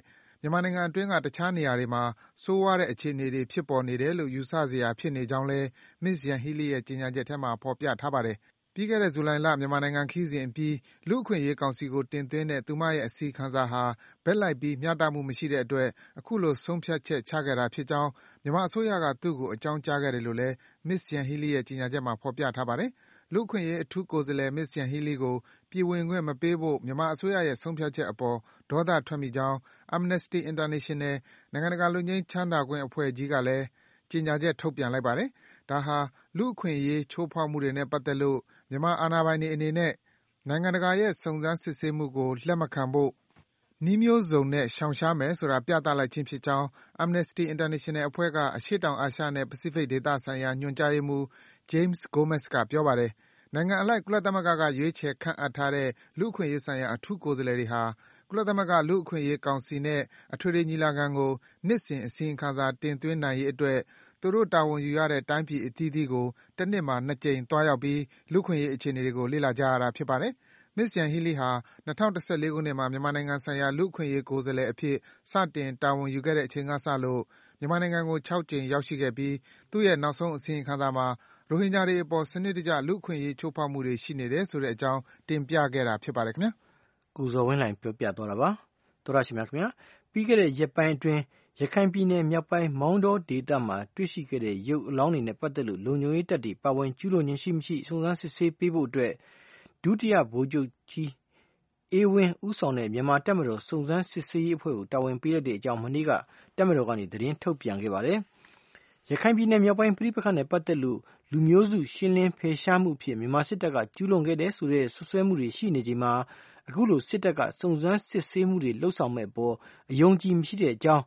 မြန်မာနိုင်ငံအတွင်းကတခြားနေရာတွေမှာဆိုးဝါးတဲ့အခြေအနေတွေဖြစ်ပေါ်နေတယ်လို့ယူဆစရာဖြစ်နေကြောင်းလည်း Ms. Yanghee Lee ရဲ့ကြေညာချက်ထဲမှာဖော်ပြထားပါတယ်။ပြီးခဲ့တဲ့ဇူလိုင်လမြန်မာနိုင်ငံခရီးစဉ်အပြီးလူ့အခွင့်အရေးကောင်စီကိုတင်သွင်းတဲ့သူမရဲ့အစီရင်ခံစာဟာဘက်လိုက်ပြီးမျှတမှုမရှိတဲ့အတွက်အခုလိုဆုံးဖြတ်ချက်ချခဲ့တာဖြစ်ကြောင်းမြန်မာအစိုးရကသူ့ကိုအကြောင်းကြားခဲ့တယ်လို့လည်း Ms. Yanghee Lee ရဲ့ကြေညာချက်မှာဖော်ပြထားပါတယ်။လူ့အခွင့်အရေးအထူးကိုယ်စားလှယ် Ms. Yanghee Lee ကိုပြည်ဝင်ခွင့်မပေးဖို့မြန်မာအစိုးရရဲ့ဆုံးဖြတ်ချက်အပေါ်ဒေါသထွက်မိကြောင်း Amnesty International နိုင်ငံတကာလွတ်ငြိမ်းချမ်းသာခွင့်အဖွဲ့ကြီးကလည်းကြေညာချက်ထုတ်ပြန်လိုက်ပါတယ်။ဒါဟာလူ့အခွင့်အရေးချိုးဖောက်မှုတွေနဲ့ပတ်သက်လို့မြန်မာအာဏာပိုင်တွေအနေနဲ့နိုင်ငံတကာရဲ့စုံစမ်းစစ်ဆေးမှုကိုလက်မခံဖို့နည်းမျိုးစုံနဲ့ရှောင်ရှားမယ်ဆိုတာပြသလိုက်ခြင်းဖြစ်ကြောင်း Amnesty International အဖွဲ့ကအရှေ့တောင်အာရှနဲ့ပစိဖိတ်ဒေသဆိုင်ရာညွှန်ကြားရေးမှူး James Gomez ကပြောပါတယ်။နိုင်ငံအလိုက်ကုလသမဂ္ဂကရွေးချယ်ခန့်အပ်ထားတဲ့လူ့အခွင့်အရေးဆိုင်ရာအထူးကိုယ်စားလှယ်တွေဟာကုလသမဂ္ဂလူ့အခွင့်အရေးကောင်စီနဲ့အထွေထွေညီလာခံကိုနှစ်စဉ်အစီရင်ခံစာတင်သွင်းနိုင်ရေးအတွက်သူတို့တာဝန်ယူရတဲ့တိုင်းပြည်အသီးသီးကိုတနှစ်မှာ2ကြိမ်သွားရောက်ပြီးလူ့အခွင့်အရေးအခြေအနေတွေကိုလေ့လာကြရတာဖြစ်ပါတယ်။ Ms. Yanghee Lee ဟာ2014ခုနှစ်မှာမြန်မာနိုင်ငံဆိုင်ရာလူ့အခွင့်အရေးကိုယ်စားလှယ်အဖြစ်စတင်တာဝန်ယူခဲ့တဲ့အချိန်ကစလို့မြန်မာနိုင်ငံကို6ကြိမ်ရောက်ရှိခဲ့ပြီးသူ့ရဲ့နောက်ဆုံးအစီရင်ခံစာမှာရိုဟင်ဂျာတွေအပေါ်စနစ်တကျလူ့အခွင့်အရေးချိုးဖောက်မှုတွေရှိနေတယ်ဆိုတဲ့အကြောင်းတင်ပြခဲ့တာဖြစ်ပါတယ်ခင်ဗျာ။ကိုဇော်ဝင်းလှိုင်ပြောပြသွားတာပါ။သောရရှိမြခင်ဗျာပြီးခဲ့တဲ့ရက်ပိုင်းအတွင်းရခိုင်ပြည်နယ်မြောက်ပိုင်းမောင်းတောဒေသမှာတွေ့ရှိခဲ့တဲ့ရုပ်အလောင်းတွေနဲ့ပတ်သက်လို့လုံခြုံရေးတပ်တွေပါဝင်ကျူးလွန်ခြင်းရှိမရှိစုံစမ်းစစ်ဆေးပေးဖို့အတွက်ဒုတိယဗိုလ်ချုပ်ကြီးအေးဝင်းဦးဆောင်တဲ့မြန်မာတပ်မတော်စုံစမ်းစစ်ဆေးရေးအဖွဲ့ကိုတာဝန်ပေးလိုက်တဲ့အကြောင်းမနေ့ကတပ်မတော်ကနေသတင်းထုတ်ပြန်ခဲ့ပါတယ်။ရခိုင်ပြည်နယ်မြောက်ပိုင်းပဋိပက္ခနဲ့ပတ်သက်လို့လူမျိုးစုရှင်းလင်းဖယ်ရှားမှုအဖြစ်မြန်မာစစ်တပ်ကကျူးလွန်ခဲ့တဲ့ဆိုတဲ့ဆွဆွဲမှုတွေရှိနေချိန်မှာအခုလိုစစ်တပ်ကစုံစမ်းစစ်ဆေးမှုတွေလှုပ်ဆောင်မဲ့အပေါ်အယုံကြည်မရှိတဲ့အကြောင်း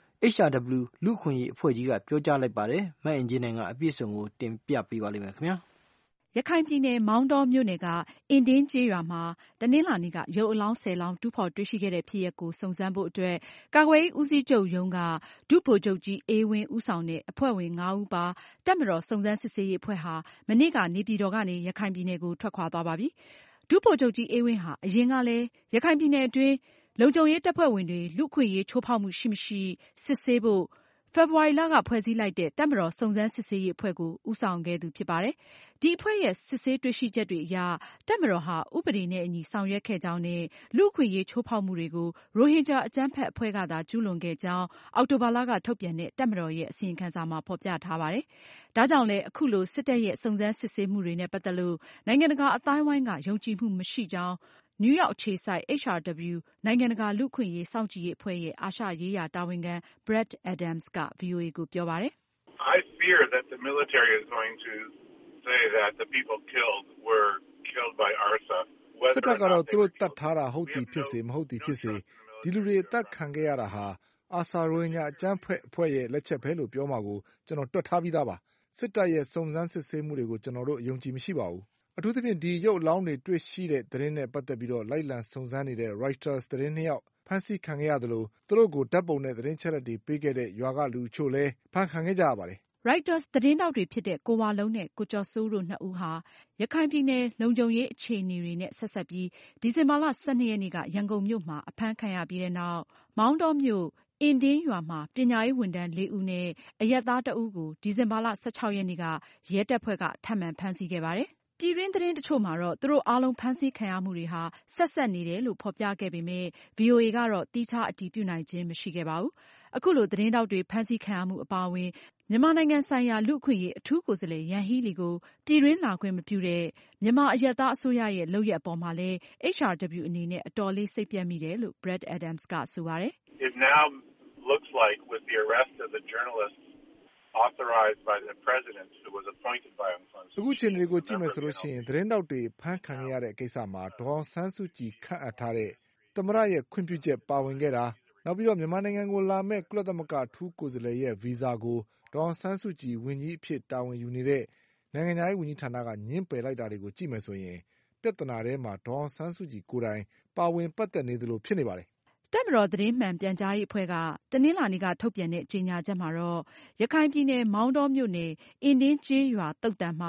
HRW လူ့အခွင့်အရေးအဖွဲ့ကြီးကပြောကြားလိုက်ပါတယ်။မအင်ကြင်းနိုင်ကအပြည့်အစုံကိုတင်ပြပေးပါလိမ့်မယ်ခင်ဗျာ။ရခိုင်ပြည်နယ်မောင်းတောမြို့နယ်ကအင်ဒင်းကျေးရွာမှာတနင်္လာနေ့ကရုပ်အလောင်း10လောင်းတူးဖော်တွေ့ရှိခဲ့တဲ့ဖြစ်ရပ်ကိုစုံစမ်းဖို့အတွက်ကာကွယ်ရေးဦးစီးချုပ်ရုံးကဒုဗိုလ်ချုပ်ကြီးအေးဝင်းဦးဆောင်တဲ့အဖွဲ့ဝင်5ဦးပါတပ်မတော်စုံစမ်းစစ်ဆေးရေးအဖွဲ့ဟာမနေ့ကနေပြည်တော်ကနေရခိုင်ပြည်နယ်ကိုထွက်ခွာသွားပါပြီ။ဒုဗိုလ်ချုပ်ကြီးအေးဝင်းဟာအရင်ကလည်းရခိုင်ပြည်နယ်အတွင်းလုံခြုံရေးတပ်ဖွဲ့ဝင်တွေလူ့အခွင့်အရေးချိုးဖောက်မှုရှိမရှိစစ်ဆေးဖို့ဖေဖေါ်ဝါရီလကဖွဲ့စည်းလိုက်တဲ့တပ်မတော်စုံစမ်းစစ်ဆေးရေးအဖွဲ့ကိုဦးဆောင်ခဲ့သူဖြစ်ပါတယ်။ဒီအဖွဲ့ရဲ့စစ်ဆေးတွေ့ရှိချက်တွေအရတပ်မတော်ဟာဥပဒေနဲ့အညီဆောင်ရွက်ခဲ့ကြောင်းနဲ့လူ့အခွင့်အရေးချိုးဖောက်မှုတွေကိုရိုဟင်ဂျာအကြမ်းဖက်အဖွဲ့ကသာကျူးလွန်ခဲ့ကြောင်းအောက်တိုဘာလကထုတ်ပြန်တဲ့တပ်မတော်ရဲ့အစီရင်ခံစာမှာဖော်ပြထားပါတယ်။ဒါကြောင့်လည်းအခုလိုစစ်တပ်ရဲ့စုံစမ်းစစ်ဆေးမှုတွေနဲ့ပတ်သက်လို့နိုင်ငံတကာအသိုင်းအဝိုင်းကယုံကြည်မှုမရှိကြောင်းနယူးယောက်အခြေစိုက် HRW နိုင်ငံတကာလူ့အခွင့်အရေးစောင့်ကြည့်ရေးအဖွဲ့ရဲ့အာရှရေးရာတာဝန်ခံ Brad Adams က VOA ကိုပြောပါတယ်။ I fear that the military is going to say that the people killed were killed by ARSA. စစ်တပ်ကတော့သူတို့တတ်ထားတာဟုတ်သည်ဖြစ်စေမဟုတ်သည်ဖြစ်စေဒီလူတွေအသက်ခံခဲ့ရတာဟာအာဆာရိုဟင်ဂျာအကြမ်းဖက်အဖွဲ့ရဲ့လက်ချက်ပဲလို့ပြောမှာကိုကျွန်တော်တွက်ထားပြီးသားပါ။စစ်တပ်ရဲ့စုံစမ်းစစ်ဆေးမှုတွေကိုကျွန်တော်တို့အယုံကြည်မရှိပါဘူး။အထူးသဖြင့်ဒီရုပ်အလောင်းတွေတွေ့ရှိတဲ့သတင်းနဲ့ပတ်သက်ပြီးလိုက်လံစုံစမ်းနေတဲ့ Reuters သတင်း2ယောက်ဖမ်းဆီးခံခဲ့ရသလိုသူတို့ကိုဓာတ်ပုံနဲ့သတင်းချက်လက်တွေပေးခဲ့တဲ့ရွာကလူအချို့လည်းဖမ်းခံခဲ့ကြရပါတယ်။ Reuters သတင်းထောက်တွေဖြစ်တဲ့ကိုဝလုံးနဲ့ကိုကျော်စိုးတို့2ဦးဟာရခိုင်ပြည်နယ်လုံခြုံရေးအခြေအနေတွေနဲ့ဆက်စပ်ပြီးဒီဇင်ဘာလ12ရက်နေ့ကရန်ကုန်မြို့မှာအဖမ်းခံရပြီးတဲ့နောက်မောင်းတောမြို့အင်ဒင်းရွာမှာပညာရေးဝန်ထမ်း4ဦးနဲ့အရပ်သား1ဦးကိုဒီဇင်ဘာလ16ရက်နေ့ကရဲတပ်ဖွဲ့ကထပ်မံဖမ်းဆီးခဲ့ပါတယ်။ပြည်တွင်းသတင်းတချို့မှာတော့သူတို့အားလုံးဖမ်းဆီးခံရမှုတွေဟာဆက်စပ်နေတယ်လို့ဖော်ပြခဲ့ပေမဲ့ VOA ကတော့သီးခြားအတည်ပြုနိုင်ခြင်းမရှိခဲ့ပါဘူး။အခုလိုသတင်းထောက်တွေဖမ်းဆီးခံရမှုအပါအဝင်မြန်မာနိုင်ငံဆိုင်ရာလူ့အခွင့်အရေးအထူးကိုယ်စားလှယ်ယန်ဟီးလီကိုပြည်တွင်းလာခွင့်မပြုတဲ့မြန်မာအရပ်သားအစိုးရရဲ့လုပ်ရပ်အပေါ်မှာလည်း HRW အနေနဲ့အတော်လေးစိတ်ပျက်မိတယ်လို့ Brad Adams ကဆိုပါတယ်။ It now looks like with the arrest of the journalist authorized by the president who was appointed by Aung San Suu Kyi အခုချိန်တွေကိုကြည့်မယ်ဆိုလို့ရှိရင်သတင်းထောက်တွေဖမ်းခံရတဲ့ကိစ္စမှာဒေါ်အောင်ဆန်းစုကြည်ခန့်အပ်ထားတဲ့သမ္မတရဲ့ခွင့်ပြုချက်ပါဝင်ခဲ့တာနောက်ပြီးမြန်မာနိုင်ငံကိုလာမဲ့ကုလသမဂ္ဂအထူးကိုယ်စားလှယ်ရဲ့ဗီဇာကိုဒေါ်အောင်ဆန်းစုကြည်ဝန်ကြီးအဖြစ်တာဝန်ယူနေတဲ့နိုင်ငံခြားရေးဝန်ကြီးဌာနကငြင်းပယ်လိုက်တာတွေကိုကြည့်မယ်ဆိုရင်ပြဿနာထဲမှာဒေါ်အောင်ဆန်းစုကြည်ကိုယ်တိုင်ပါဝင်ပတ်သက်နေသလိုဖြစ်နေပါတယ်တပ်မတော်သတင်းမှန်ပြန်ကြားရေးအဖွဲ့ကတနင်္လာနေ့ကထုတ်ပြန်တဲ့ကြေညာချက်မှာတော့ရခိုင်ပြည်နယ်မောင်းတောမြို့နယ်အင်ဒင်းကျေးရွာသုတ်တံမှာ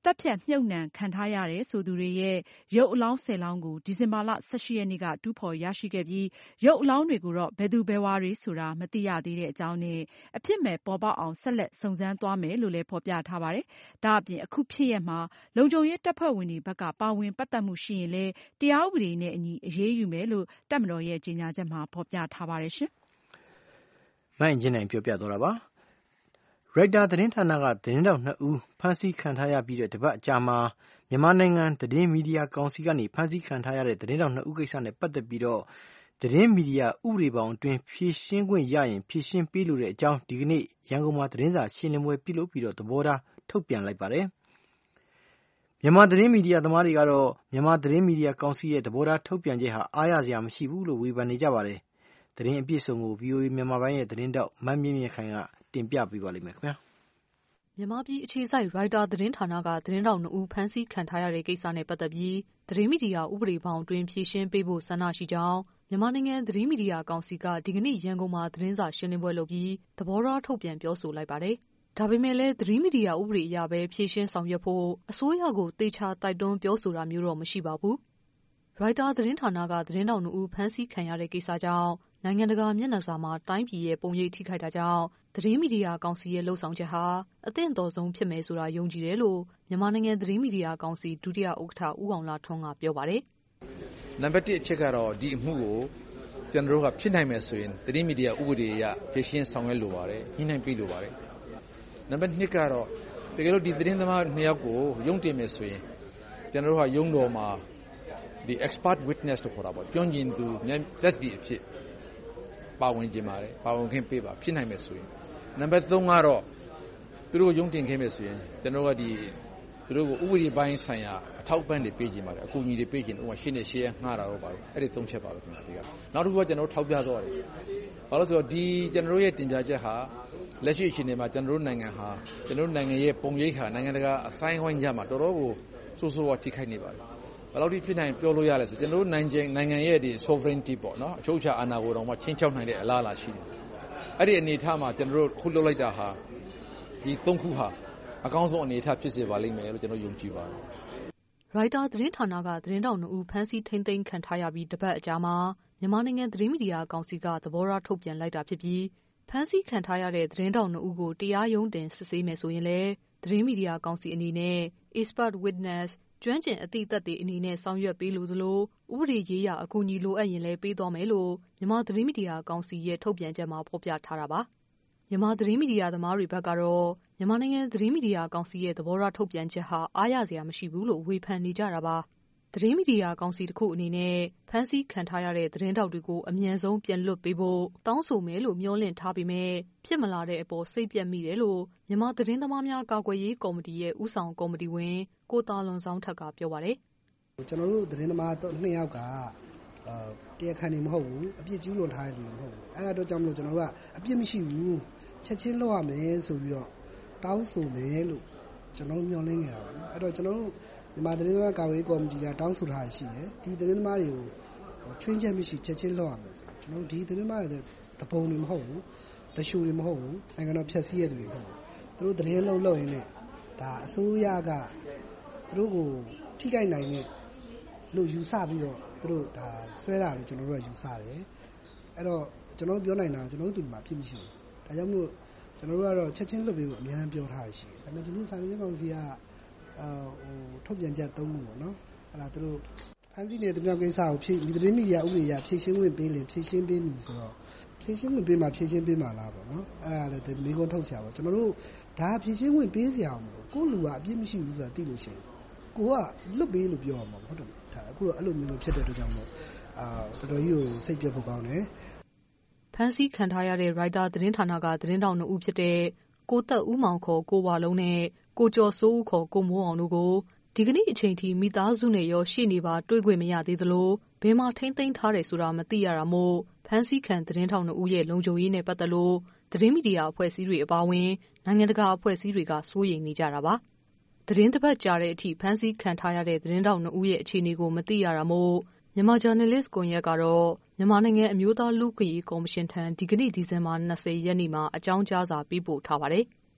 တပ်ဖြတ်မြှုပ်နှံခံထားရတယ်ဆိုသူတွေရဲ့ရုပ်အလောင်း10 လောင်းကိုဒီဇင်ဘာလ 18 ရက်နေ့ကတူးဖော်ရရှိခဲ့ပြီးရုပ်အလောင်းတွေကိုတော့ဘယ်သူဘယ်ဝါတွေဆိုတာမသိရသေးတဲ့အကြောင်းနဲ့အဖြစ်မဲ့ပေါ်ပေါက်အောင်ဆက်လက်စုံစမ်းသွားမယ်လို့လည်းဖော်ပြထားပါတယ်။ဒါအပြင်အခုဖြစ်ရပ်မှာလုံခြုံရေးတပ်ဖွဲ့ဝင်တွေဘက်ကပါဝင်ပတ်သက်မှုရှိရင်လည်းတရားဥပဒေနဲ့အညီအရေးယူမယ်လို့တပ်မတော်ရဲ့ကြေညာချက်မှာဖော်ပြထားပါတယ်ရှင်။မိုင်းကျင်းနိုင်ပြောပြသွားတာပါ။ရိုက်တာသတင်းဌာနကသတင်းတောက်2 ဦးဖမ်းဆီးခံထားရပြီးတပတ်အကြာမှာမြန်မာနိုင်ငံသတင်းမီဒီယာကောင်စီကနေဖမ်းဆီးခံထားရတဲ့သတင်းတောက်2 ဦးကိစ္စနဲ့ပတ်သက်ပြီးတော့သတင်းမီဒီယာဥပဒေဘောင်အတွင်းဖြည့်ရှင်းခွင့်ရရင်ဖြည့်ရှင်းပေးလိုတဲ့အကြောင်းဒီကနေ့ရန်ကုန်မှာသတင်းစာရှင်းလင်းပွဲပြုလုပ်ပြီးတော့သဘောထားထုတ်ပြန်လိုက်ပါတယ်။မြန်မာသတင်းမီဒီယာသမားတွေကတော့မြန်မာသတင်းမီဒီယာကောင်စီရဲ့သဘောထားထုတ်ပြန်ချက်ဟာအားရစရာမရှိဘူးလို့ဝေဖန်နေကြပါတယ်။သတင်းအပြည့်အစုံကို VOA မြန်မာပိုင်းရဲ့သတင်းတောက်မမြင့်မြင့်ခိုင်ကတင်ပြပေးပါလိမ့်မယ်ခင်ဗျာ။မြန်မာပြည်အခြေစိုက်ရိုက်တာသတင်းဌာနကသတင်းတောက်2 ဦးဖမ်းဆီးခံထားရတဲ့ကိစ္စနဲ့ပတ်သက်ပြီးသတင်းမီဒီယာဥပဒေဘောင်အတွင်းဖြည့်ရှင်းပေးဖို့ဆန္ဒရှိကြောင်းမြန်မာနိုင်ငံသတင်းမီဒီယာကောင်စီကဒီကနေ့ရန်ကုန်မှာသတင်းစာရှင်းလင်းပွဲလုပ်ပြီးသဘောထားထုတ်ပြန်ပြောဆိုလိုက်ပါတယ်။ဒါပေမဲ့လည်းသတင်းမီဒီယာဥပဒေအရပဲဖြည့်ရှင်းဆောင်ရွက်ဖို့အစိုးရကိုသေချာတိုက်တွန်းပြောဆိုတာမျိုးတော့မရှိပါဘူး။ရိုက်တာသတင်းဌာနကသတင်းတောက်2 ဦးဖမ်းဆီးခံရတဲ့ကိစ္စကြောင့်နိုင်ငံတကာမျက်နှာစာမှာတိုင်းပြည်ရဲ့ပုံရိပ်ထိခိုက်တာကြောင့်သတင်းမီဒီယာကောင်စီရဲ့လှုပ်ဆောင်ချက်ဟာအသင့်တော်ဆုံးဖြစ်မယ်ဆိုတာယုံကြည်တယ်လို့မြန်မာနိုင်ငံသတင်းမီဒီယာကောင်စီဒုတိယဥက္ကဋ္ဌဦးအောင်လှထွန်းကပြောပါတယ်။နံပါတ်1အချက်ကတော့ဒီအမှုကိုကျွန်တော်တို့ကဖြစ်နိုင်မယ်ဆိုရင်သတင်းမီဒီယာဥပဒေအရဖြည့်ရှင်းဆောင်ရွက်လိုပါတယ်ညှိနှိုင်းပေးလိုပါတယ်။နံပါတ်2ကတော့တကယ်လို့ဒီသတင်းသမား2 ယောက်ကိုရုံးတင်မယ်ဆိုရင်ကျွန်တော်တို့ကရုံးတော်မှာဒီ expert witness တို့ခေါ်တာပေါ့ကျွမ်းကျင်သူသက်သေအဖြစ်ပါဝင်ခြင်းပါတယ်ပါဝင်ခွင့်ပေးပါဖြစ်နိုင်မယ်ဆိုရင်နံပါတ်3ကတော့သူတို့ရုံးတင်ခဲ့မယ်ဆိုရင်ကျွန်တော်ကသူတို့ကိုဥပဒေပိုင်းဆိုင်ရာအထောက်အပံ့တွေပေးခြင်းပါတယ်အကူအညီတွေပေးခြင်းဥပမာရှင်းနေရှင်းငှားတာတော့ပါအဲ့ဒီ3ချက်ပါပဲခင်ဗျာဒီကနောက်တစ်ခုကကျွန်တော်ထောက်ပြသွားတယ်ဘာလို့ဆိုတော့ဒီကျွန်တော်ရဲ့တင်ပြချက်ဟာလက်ရှိအခြေအနေမှာကျွန်တော်နိုင်ငံဟာကျွန်တော်နိုင်ငံရဲ့ပုံရိပ်ဟာနိုင်ငံတကာအဆိုင်ဝိုင်းကြမှာတော်တော်ကိုဆိုးဆိုးဝါးထိခိုက်နေပါတယ်ဘယ်လောက်ထိဖြစ်နိုင်ပြောလို့ရလဲဆိုကျွန်တော်နိုင်ငံရဲ့ဒီ sovereignty ပေါ့နော်အချုပ်အခြာအာဏာကိုတော့မှချင်းချောက်နိုင်တဲ့အလားအလာရှိတယ်အဲ့ဒီအနေအထားမှာကျွန်တော်တို့ခုလုပ်လိုက်တာဟာဒီ3 ခုဟာအကောင်းဆုံးအနေအထားဖြစ်စေပါလိမ့်မယ်လို့ကျွန်တော်ယုံကြည်ပါတယ်ရိုက်တာသတင်းဌာနကသတင်းတောက်2 ဦးဖမ်းဆီးထိန်းသိမ်းခံထားရပြီးတပတ်အကြာမှာမြန်မာနိုင်ငံသတင်းမီဒီယာကောင်စီကသဘောထားထုတ်ပြန်လိုက်တာဖြစ်ပြီးဖမ်းဆီးခံထားရတဲ့သတင်းတောက်2 ဦးကိုတရားရုံးတင်စစ်ဆေးမယ်ဆိုရင်လည်းသတင်းမီဒီယာကောင်စီအနေနဲ့ expert witnessကျွမ်းကျင်အသိသက်သေအနေနဲ့ဆောင်ရွက်ပေးလို့သလိုဥပဒေရေးရာအကူအညီလိုအပ်ရင်လည်းပေးသွားမယ်လို့မြန်မာသတင်းမီဒီယာကောင်စီရဲ့ထုတ်ပြန်ချက်မှာဖော်ပြထားတာပါမြန်မာသတင်းမီဒီယာသမားတွေဘက်ကတော့မြန်မာနိုင်ငံသတင်းမီဒီယာကောင်စီရဲ့သဘောထားထုတ်ပြန်ချက်ဟာအားရစရာမရှိဘူးလို့ဝေဖန်နေကြတာပါသတင်းမီဒီယာကောင်စီတစ်ခုအနေနဲ့ဖမ်းဆီးခံထားရတဲ့သတင်းတောက်တွေကိုအမြန်ဆုံးပြန်လွှတ်ပေးဖို့တောင်းဆိုမယ်လို့မျှော်လင့်ထားပေမဲ့ဖြစ်မလာတဲ့အပေါ်စိတ်ပြတ်မိတယ်လို့မြန်မာသတင်းသမားများကာကွယ်ရေးကော်မတီရဲ့ဦးဆောင်ကော်မတီဝင်ကိုတာလွန်ဆောင်ထက်ကပြောပါတယ်ကျွန်တော်တို့သတင်းသမား2 ယောက်ကတရားခံနေမဟုတ်ဘူးအပြစ်ကျူးလွန်ထားတဲ့လူမဟုတ်ဘူးအဲ့ဒါတော့ကြောင့်မလို့ကျွန်တော်တို့ကအပြစ်မရှိဘူးချက်ချင်းလုပ်ရမယ်ဆိုပြီးတော့တောင်းဆိုမယ်လို့ကျွန်တော်မျှော်လင့်နေတာပါအဲ့တော့ကျွန်တော်တို့မြန်မာသတင်းသမားကာကွယ်ရေးကော်မတီကတောင်းဆိုထားရှိတယ်ဒီသတင်းသမားတွေကိုချွင်းချက်မရှိချက်ချင်းလုပ်ရမယ်ဆိုကျွန်တော်ဒီသတင်းသမားတွေတပုံတွေမဟုတ်ဘူးတရှူတွေမဟုတ်ဘူးနိုင်ငံတော်ဖြတ်စည်းရတဲ့တွေမဟုတ်ဘူးသူတို့သတင်းလုပ်ရင်းနဲ့ဒါအစိုးရကသူတို့ကိုထိခိုက်နိုင်တဲ့လို့ယူဆပြီးတော့သူတို့ဒါဆွဲတာလို့ကျွန်တော်တို့ကယူဆတယ်အဲ့တော့ကျွန်တော်ပြောနိုင်တာကျွန်တော်တို့ဒီမှာဖြစ်မရှိဘူးဒါကြောင့်မို့ကျွန်တော်တို့ကတော့ချက်ချင်းလွတ်ပြီးတော့အများအားပြောထားရရှိတယ်ဒါပေမဲ့ဒီနေ့စာရင်းကောင်စီကထုတ်ပြန်ချက်3 ခုပေါ့နော်အဲ့ဒါသူတို့ဖန်စီနေတဲ့မြောက်ကိစ္စကိုဖြည့်သတင်းမီဒီယာဥပဒေအရဖြည့်ရှင်းဝင်ပေးရင်ဖြည့်ရှင်းပေးမည်ဆိုတော့ဖြည့်ရှင်းဝင်ပေးမှာဖြည့်ရှင်းပေးမှာလားပေါ့နော်အဲ့ဒါလည်းမိကုန်းထုတ်ဆရာပေါ့ကျွန်တော်တို့ဒါဖြည့်ရှင်းဝင်ပေးစရာမလိုကိုလူကအပြစ်မရှိဘူးဆိုတာသိလို့ရှိရင်ကိုကလွတ်ပေးလို့ပြောရမှာဟုတ်တယ်ဒါအခုတော့အဲ့လိုမျိုးဖြစ်တဲ့အတွက်ကြောင့်မို့တော်တော်ကြီးကိုစိတ်ပြတ်ဖို့ကောင်းတယ်ဖန်စီခံထားရတဲ့ရိုက်တာသတင်းဌာနကသတင်းတောက်2 ဦးဖြစ်တဲ့ကိုသက်ဦးမောင်ခေါ်ကိုဝါလုံးနဲ့ကိုကျော်စိုးဦးခေါ်ကိုမိုးအောင်တို့ကိုဒီကနေ့အချိန်ထိမိသားစုနဲ့ရောရှေ့နေပါတွေ့ခွင့်မရသေးသလိုဘယ်မှာထိန်းသိမ်းထားတယ်ဆိုတာမသိရတာမို့ဖန်စီခံသတင်းထောက်2 ဦးရဲ့လုံခြုံရေးနဲ့ပတ်သက်လို့သတင်းမီဒီယာအဖွဲ့အစည်းတွေအပါအဝင်နိုင်ငံတကာအဖွဲ့အစည်းတွေကစိုးရိမ်နေကြတာပါသတင်းတစ်ပတ်ကြာတဲ့အထိဖန်စီခံထားရတဲ့သတင်းထောက်2 ဦးရဲ့အခြေအနေကိုမသိရတာမို့မြန်မာဂျာနယ်လစ်ကွန်ရက်ကတော့မြန်မာနိုင်ငံအမျိုးသားလူ့အခွင့်အရေးကော်မရှင်ထံဒီကနေ့ဒီဇင်ဘာ20ရက်နေ့မှာအကြောင်းကြားစာပေးပို့ထားပါတယ်။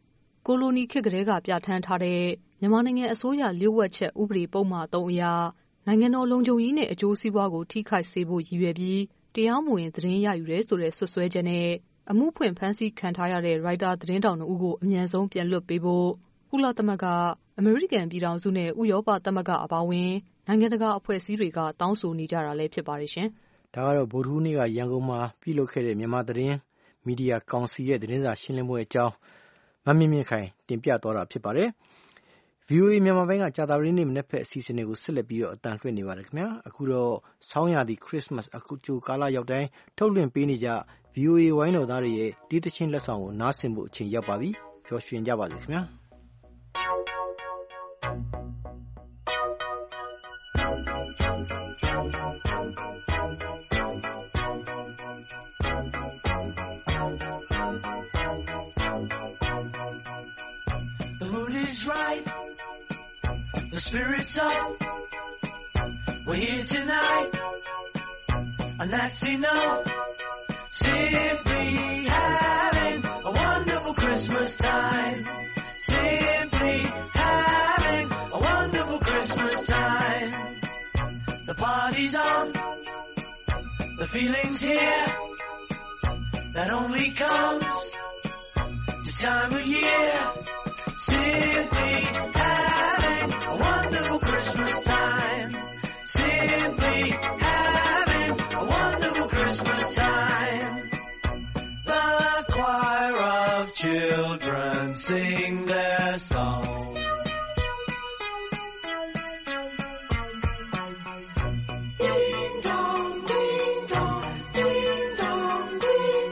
ကိုလိုနီခေတ်ကလေးကပြဋ္ဌာန်းထားတဲ့မြန်မာနိုင်ငံအစိုးရလျှို့ဝှက်ချက်ဥပဒေပုံမှန်3အရနိုင်ငံတော်လုံခြုံရေးနဲ့အကျိုးစီးပွားကိုထိခိုက်စေဖို့ရည်ရွယ်ပြီးတရားမဝင်သတင်းရယူရဲဆိုတဲ့ဆွဆွဲချက်နဲ့အမှုဖွင့်ဖမ်းဆီးခံထားရတဲ့ရိုက်တာသတင်းတောင်2ဦးကိုအမြန်ဆုံးပြန်လွှတ်ပေးဖို့ကုလသမဂ္ဂအမေရိကန်ပြည်ထောင်စုနဲ့ဥရောပသမဂ္ဂအပါအဝင်နိုင်ငံတကာအဖွဲ့အစည်းတွေကတောင်းဆိုနေကြတာလည်းဖြစ်ပါတယ်ရှင်။ဒါကတော့ဗုဒ္ဓဟူးနေ့ကရန်ကုန်မှာပြုလုပ်ခဲ့တဲ့မြန်မာသတင်းမီဒီယာကောင်စီရဲ့သတင်းစာရှင်းလင်းပွဲအကြောင်းမမြင့်မြင့်ခိုင်တင်ပြသွားတာဖြစ်ပါတယ်။ VOA မြန်မာပိုင်းကကြာသပတေးနေ့မနက်ဖက်အစီအစဉ်တွေကိုဆက်လက်ပြီးတော့အတန်လွှင့်နေပါတယ်ခင်ဗျာ။အခုတော့ဆောင်းရာသီခရစ်မတ်အခုကြိုကာလရောက်တိုင်းထုတ်လွှင့်ပေးနေကြ VOA ဝိုင်းတော်သားတွေရဲ့ဒီတချင်းလက်ဆောင်ကိုနားဆင်ဖို့အချိန်ရောက်ပါပြီ။ပျော်ရွှင်ကြပါစေခင်ဗျာ။ Right, the spirit's up. We're here tonight, and that's enough. Simply having a wonderful Christmas time. Simply having a wonderful Christmas time. The party's on, the feeling's here. That only comes this time of year. Simply having a wonderful Christmas time. Simply having a wonderful Christmas time. The choir of children sing their song. Ding dong, ding dong, ding dong, ding.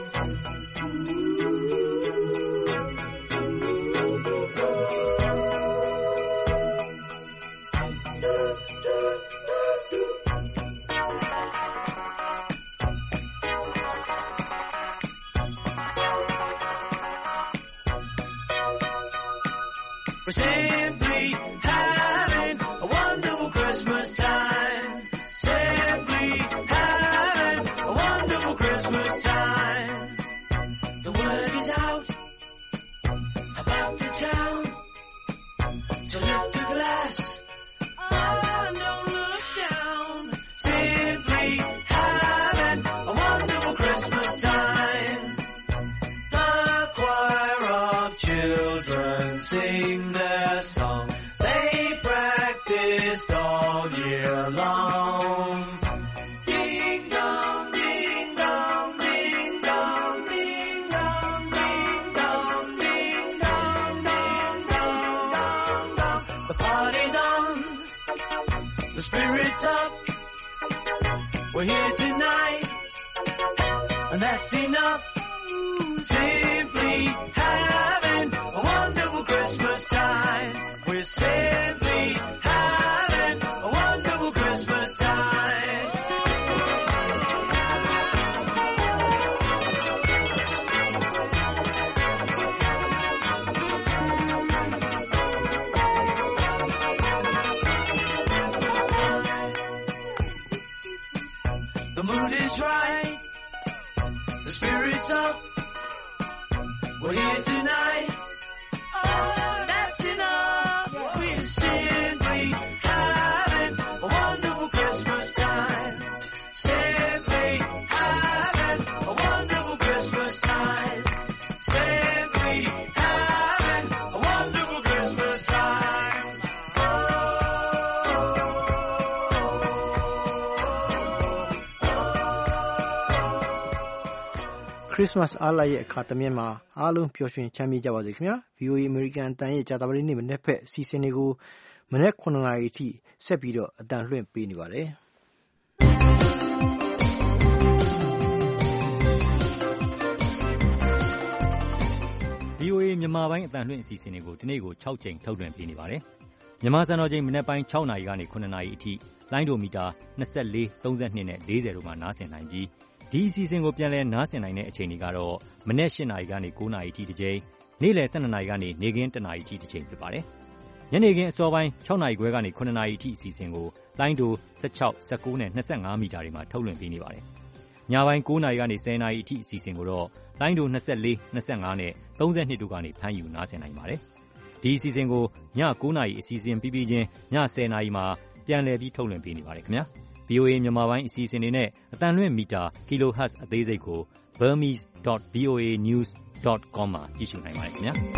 We're simply having a wonderful Christmas time. Simply having a wonderful Christmas time. The word is out about the town to lift a glass. Oh, don't look down. Simply having a wonderful Christmas time. The choir of children sing their song. They practiced all year long. Ding dong, ding dong, ding dong, ding dong, ding dong, ding dong, ding dong, dong, dong. The party's on, the spirit's up. We're here tonight, and that's enough. Simply having a wonderful Christmas time. We're simply having a wonderful Christmas time. The mood is right, the spirit's up. We're here tonight. Oh, that's enough. We're simply having a wonderful Christmas time. Simply having a wonderful Christmas time. Simply having a wonderful Christmas time. Christmas အားလပ်ရဲ့အခါသမယမှာအားလုံးပျော်ရွှင်ချမ်းမြေ့ကြပါစေခင်ဗျာ VOA American အတန်ရဲ့ကြာသပတေးနေ့မနေ့ဖက်စီစဉ်တွေကိုမနေ့9နာရီအထိဆက်ပြီးတော့အတန်လွှင့်ပေးနေပါတယ် VOA မြန်မာပိုင်းအတန်လွှင့်အစီအစဉ်တွေကိုဒီနေ့ကို6ချိန်ထုတ်လွှင့်ပေးနေပါတယ်မြန်မာစံတော်ချိန်မနေ့ပိုင်း6နာရီကနေ9နာရီအထိလိုင်းဒိုမီတာ24 32နဲ့40တို့မှာနားဆင်နိုင်ပြီးဒီအစီအစဉ်ကိုပြန်လည်နားဆင်နိုင်တဲ့အချိန်တွေကတော့မနေ့8နာရီကနေ9နာရီအထိတစ်ချိန်နေ့လယ်12နာရီကနေနေ့ခင်း1နာရီအထိတစ်ချိန်ဖြစ်ပါတယ်ညနေခင်းအစောပိုင်း6နာရီခွဲကနေ9နာရီအထိအစီအစဉ်ကိုလိုင်းဒို16 19နဲ့25မီတာတွေမှာထုတ်လွှင့်ပေးနေပါတယ်ညပိုင်း9နာရီကနေ10နာရီအထိအစီအစဉ်ကိုတော့လိုင်းဒို24, 25နဲ့32တို့ကနေဖမ်းယူနားဆင်နိုင်ပါတယ်။ဒီအစီအစဉ်ကိုည9:00 နာရီအစီအစဉ်ပြီးပြီးချင်းည10:00 နာရီမှာပြန်လည်ပြီးထုတ်လွှင့်ပေးနေပါတယ်ခင်ဗျာ။ VOA မြန်မာပိုင်းအစီအစဉ်တွေနဲ့အသံလွှင့်မီတာ kilohertz အသေးစိတ်ကို burmese.voanews.com မှာကြည့်ရှုနိုင်ပါတယ်ခင်ဗျာ။